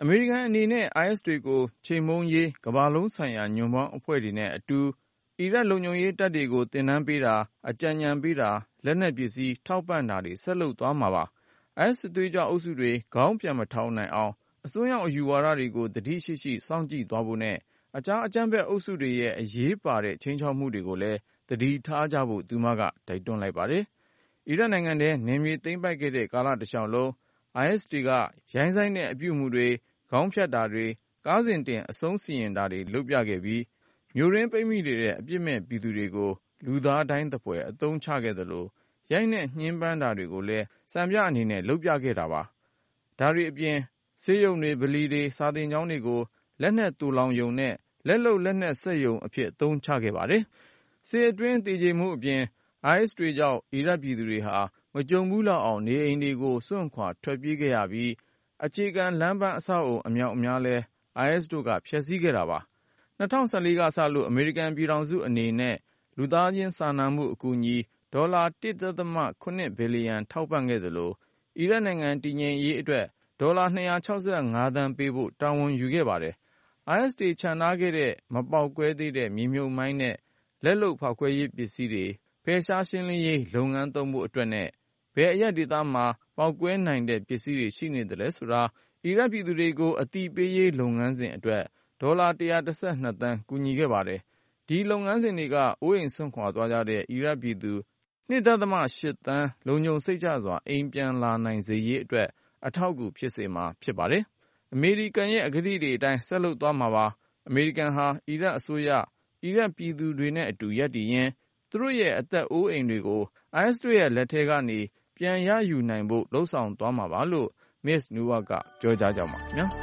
အမေရိကန်အနေနဲ့ IS တွေကိုချိန်မုံရေးကမ္ဘာလုံးဆိုင်ရာညွန့်ပေါင်းအဖွဲ့တွေနဲ့အတူအီရတ်လုံခြုံရေးတပ်တွေကိုသင်တန်းပေးတာအကြံဉာဏ်ပေးတာလက်နက်ပစ္စည်းထောက်ပံ့တာတွေဆက်လုပ်သွားမှာပါ။ IS စစ်သွေးကြွအုပ်စုတွေခေါင်းပြန်မထောင်နိုင်အောင်အစွန်းရောက်အယူဝါဒတွေကိုတတိရှိရှိစောင့်ကြည့်သွားဖို့နဲ့အခြားအကြမ်းဖက်အုပ်စုတွေရဲ့အရေးပါတဲ့ချိန်ချောက်မှုတွေကိုလည်းတတိထားကြဖို့သူမကတိုက်တွန်းလိုက်ပါတယ်။အီရတ်နိုင်ငံထဲနယ်မြေသိမ်းပိုက်ခဲ့တဲ့ကာလတစ်လျှောက်လုံး IS တွေကရိုင်းစိုင်းတဲ့အပြုအမူတွေခေါင်းဖြတ်တာတွေကားစဉ်တင်အဆုံးစီရင်တာတွေလုပ်ပြခဲ့ပြီးမြို့ရင်းပိတ်မိနေတဲ့အပြစ်မဲ့ပြည်သူတွေကိုလူသားတိုင်းသဖွယ်အသုံးချခဲ့သလိုရိုက်နှက်ညှဉ်းပန်းတာတွေကိုလည်းစံပြအနေနဲ့လုပ်ပြခဲ့တာပါ။ဒါတွေအပြင်ဆေးရုံတွေဗလီတွေစာသင်ကျောင်းတွေကိုလက်နက်တူလောင်ယုံနဲ့လက်လုံလက်နက်ဆက်ယုံအဖြစ်အသုံးချခဲ့ပါတယ်။စစ်အတွင်းတည်ကြည်မှုအပြင် IS တွေကြောင့်အီရတ်ပြည်သူတွေဟာမကြုံဘူးလောက်အောင်နေအိမ်တွေကိုစွန့်ခွာထွက်ပြေးခဲ့ရပြီးအခြေခံလမ်းပန်းအဆောက်အအုံအမြောက်အများလဲ IS တို့ကဖျက်ဆီးခဲ့တာပါ။2014ကစလို့အမေရိကန်ပြည်ထောင်စုအနေနဲ့လူသားချင်းစာနာမှုအကူအညီဒေါ်လာ 1.8 ဘီလီယံထောက်ပံ့ခဲ့သလိုအီရတ်နိုင်ငံတည်ငြိမ်ရေးအတွက်ဒေါ်လာ265သန်းပေးဖို့တာဝန်ယူခဲ့ပါတယ်။ IS တွေချန်ထားခဲ့တဲ့မပေါက်ကွဲသေးတဲ့မြေမြုပ်မိုင်းနဲ့လက်လုပ်ဖောက်ခွဲရေးပစ္စည်းတွေဖယ်ရှားရှင်းလင်းရေးလုပ်ငန်းသုံးဖို့အတွက်နဲ့ဘယ်အရပ်ဒေသမှာပေါက်ကွဲနိုင်တဲ့ပစ္စည်းတွေရှိနေတယ်လဲဆိုတာအီရတ်ပြည်သူတွေကိုအသိပေးရေးလုပ်ငန်းစဉ်အတွက်ဒေါ်လာ112သန်းကူညီခဲ့ပါတယ်။ဒီလုပ်ငန်းစဉ်တွေကအိုးအိမ်စွန့်ခွာသွားကြတဲ့အီရတ်ပြည်သူ 2.8 သန်းလုံခြုံစိတ်ချစွာအိမ်ပြန်လာနိုင်စေရေးအတွက်အထောက်အကူဖြစ်စေမှာဖြစ်ပါတယ်။အမေရိကန်ရဲ့အကတိတွေအတိုင်းဆက်လုပ်သွားမှာပါ။အမေရိကန်ဟာအီရတ်အစိုးရအီရတ်ပြည်သူတွေနဲ့အတူရပ်တည်ရင်းသူတို့ရဲ့အသက်အိုးအိမ်တွေကို IS တို့ရဲ့လက်ထဲကနေပြန်ရယူနိုင်ဖို့လှုံ့ဆော်သွားမှာပါလို့ Ms. Newmark ကပြောကြားကြပါခင်ဗျာ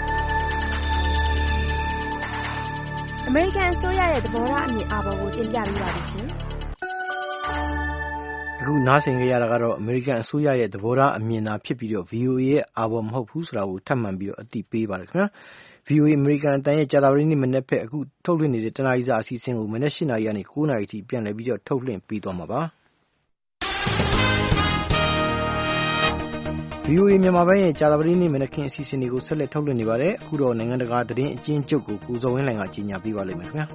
အမေရိကန်အစိုးရရဲ့သဘောထားအမြင်အာဘော်ကိုတင်ပြပေးပါလိမ့်ရှင်အခုနားဆင်ကြရတာကတော့အမေရိကန်အစိုးရရဲ့သဘောထားအမြင်သာဖြစ်ပြီးတော့ VOA ရဲ့အာဘော်မဟုတ်ဘူးဆိုတာကိုထပ်မံပြီးတော့အသိပေးပါရခင်ဗျာ VOA အမေရိကန်အတန်းရဲ့ကြာသပတေးနေ့မနေ့ဖက်အခုထုတ်လွှင့်နေတဲ့တနားရီစာအစီအစဉ်ကိုမနေ့8နာရီကနေ9နာရီထိပြန်လည်ပြီးတော့ထုတ်လွှင့်ပေးသွားမှာပါVOA မြန်မာပိုင်းရဲ့ကြာသပတေးနေ့မနက်ခင်းအစီအစဉ်တွေကိုဆက်လက်ထုတ်လွှင့်နေပါတယ်အခုတော့နိုင်ငံတကာသတင်းအကျဉ်းချုပ်ကိုကိုဇော်ဝင်းလှိုင်ကကြီးညာပေးပါလိမ့်မယ်ခင်ဗျာ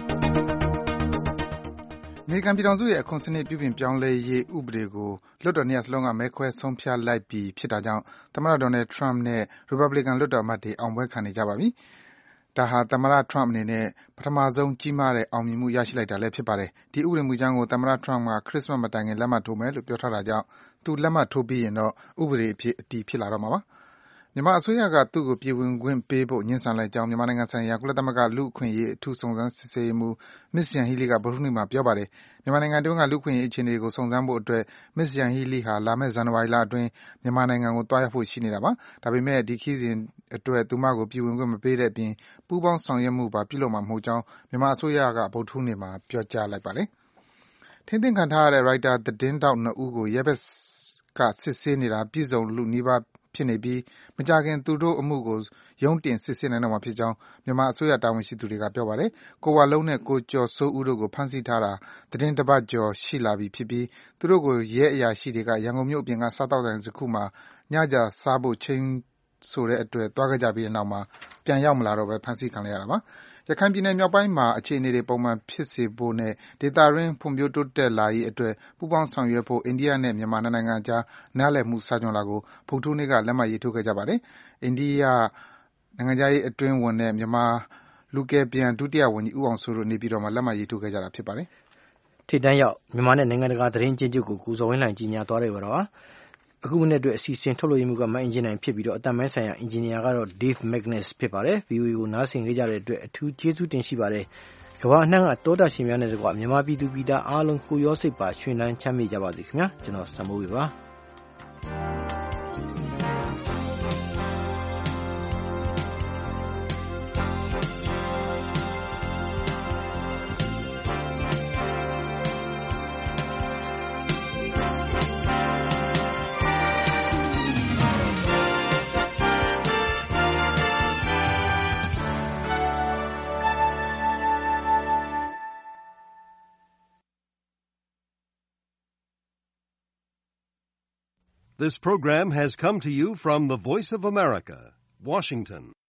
အမေရိကန်ပြည်ထောင်စုရဲ့အခွန်စနစ်ပြုပြင်ပြောင်းလဲရေးဥပဒေကိုလွှတ်တော်နှစ်ရပ်စလုံးကမဲခွဲဆုံးဖြတ်လိုက်ပြီဖြစ်တာကြောင့်သမ္မတ Donald Trump နဲ့ Republican လွှတ်တော်အမတ်တွေအောင်ပွဲခံနေကြပါပြီ။ဒါဟာသမ္မတ Trump အနေနဲ့ပထမဆုံးကြီးမားတဲ့အောင်မြင်မှုရရှိလိုက်တာလည်းဖြစ်ပါတယ်။ဒီဥပဒေမူကြမ်းကိုသမ္မတ Trump ကခရစ္စမတ်မတိုင်ခင်လက်မှတ်ထိုးမယ်လို့ပြောထားတာကြောင့်သူလက်မှတ်ထိုးပြီးရင်တော့ဥပဒေအဖြစ်အတည်ဖြစ်လာတော့မှာပါ။မြန်မာအစိုးရကသူ့ကိုပြည်ဝင်ခွင့်ပေးဖို့ငြင်းဆန်လိုက်ကြောင်းမြန်မာနိုင်ငံဆိုင်ရာကုလသမဂ္ဂလူ့အခွင့်အရေးအထူးစုံစမ်းစစ်ဆေးရေးမှူး Ms. Yanghee Lee ကဗုဒ္ဓဟူးနေ့မှာပြောပါတယ်။မြန်မာနိုင်ငံတွင်းကလူ့အခွင့်အရေးအခြေအနေတွေကိုစုံစမ်းဖို့အတွက် Ms. Yanghee Lee ဟာလာမယ့်ဇန်နဝါရီလအတွင်းမြန်မာနိုင်ငံကိုသွားရောက်ဖို့ရှိနေတာပါ။ဒါပေမဲ့ဒီခရီးစဉ်အတွက်သူမကိုပြည်ဝင်ခွင့်မပေးတဲ့အပြင်ပူးပေါင်းဆောင်ရွက်မှုပါပြုလုပ်မှာမဟုတ်ကြောင်းမြန်မာအစိုးရကဗုဒ္ဓဟူးနေ့မှာပြောကြားလိုက်ပါတယ်။ထိန်းသိမ်းခံထားရတဲ့ Reuters သတင်းထောက်2ဦးကိုရဲဘက်ကစစ်ဆေးနေတာပြည့်စုံလုနီးပါးဖြစ်နေပြီးမကြာခင်သူတို့အမှုကိုရုံးတင်စစ်ဆေးနိုင်တော့မှာဖြစ်ကြောင်းမြန်မာအစိုးရတာဝန်ရှိသူတွေကပြောပါတယ်။ကိုဝလုံးနဲ့ကိုကျော်စိုးဦးတို့ကိုဖမ်းဆီးထားတာသတင်းတစ်ပတ်ကျော်ရှိလာပြီဖြစ်ပြီးသူတို့ကိုရဲအရာရှိတွေကရန်ကုန်မြို့အပြင်ကစားတောက်ဆိုင်တစ်ခုမှာညစာစားဖို့ချိန်းဆိုတဲ့အတွက်သွားခဲ့ကြပြီးတဲ့နောက်မှာပြန်ရောက်မလာတော့ဘဲဖမ်းဆီးခံလိုက်ရတာပါ။ရခိုင်ပြည်နယ်မြောက်ပိုင်းမှာအခြေအနေတွေပုံမှန်ဖြစ်စေဖို့နဲ့ဒေသတွင်းဖွံ့ဖြိုးတိုးတက်လာရေးအတွက်ပူးပေါင်းဆောင်ရွက်ဖို့အိန္ဒိယနဲ့မြန်မာနိုင်ငံအကြားနားလည်မှုစာချွန်လွှာကိုဗုဒ္ဓဟူးနေ့ကလက်မှတ်ရေးထိုးခဲ့ကြပါတယ်။အိန္ဒိယနိုင်ငံခြားရေးအတွင်းဝန်နဲ့မြန်မာလူကယ်ပြန်ဒုတိယဝန်ကြီးဦးအောင်စိုးတို့နေပြည်တော်မှာလက်မှတ်ရေးထိုးခဲ့ကြတာဖြစ်ပါတယ်။ထိပ်တန်းရောက်မြန်မာနဲ့နိုင်ငံတကာသတင်းကျဉ်းချုပ်ကိုကိုဇော်ဝင်းလှိုင်ကြီးညာသွားတယ်ပါတော့။အခုမနေ့အတွက်အစီအစဉ်ထုတ်လွှင့်ရေးမှုကမအင်ဂျင်နိုင်ဖြစ်ပြီးတော့အတမန်ဆိုင်ရာအင်ဂျင်နီယာကတော့ Dave Magnus ဖြစ်ပါတယ်။ VOA ကိုနားဆင်ကြတဲ့အတွက်အထူးကျေးဇူးတင်ရှိပါတယ်။ကမ္ဘာအနှံ့ကတောတာရှင်များနဲ့တကွမြန်မာပြည်သူပြည်သားအားလုံးကိုရောစိတ်ပါရှင်လန်းချမ်းမြေ့ကြပါစေခင်ဗျာ။ကျွန်တော်စံမိုးဝေပါ။ This program has come to you from the Voice of America, Washington.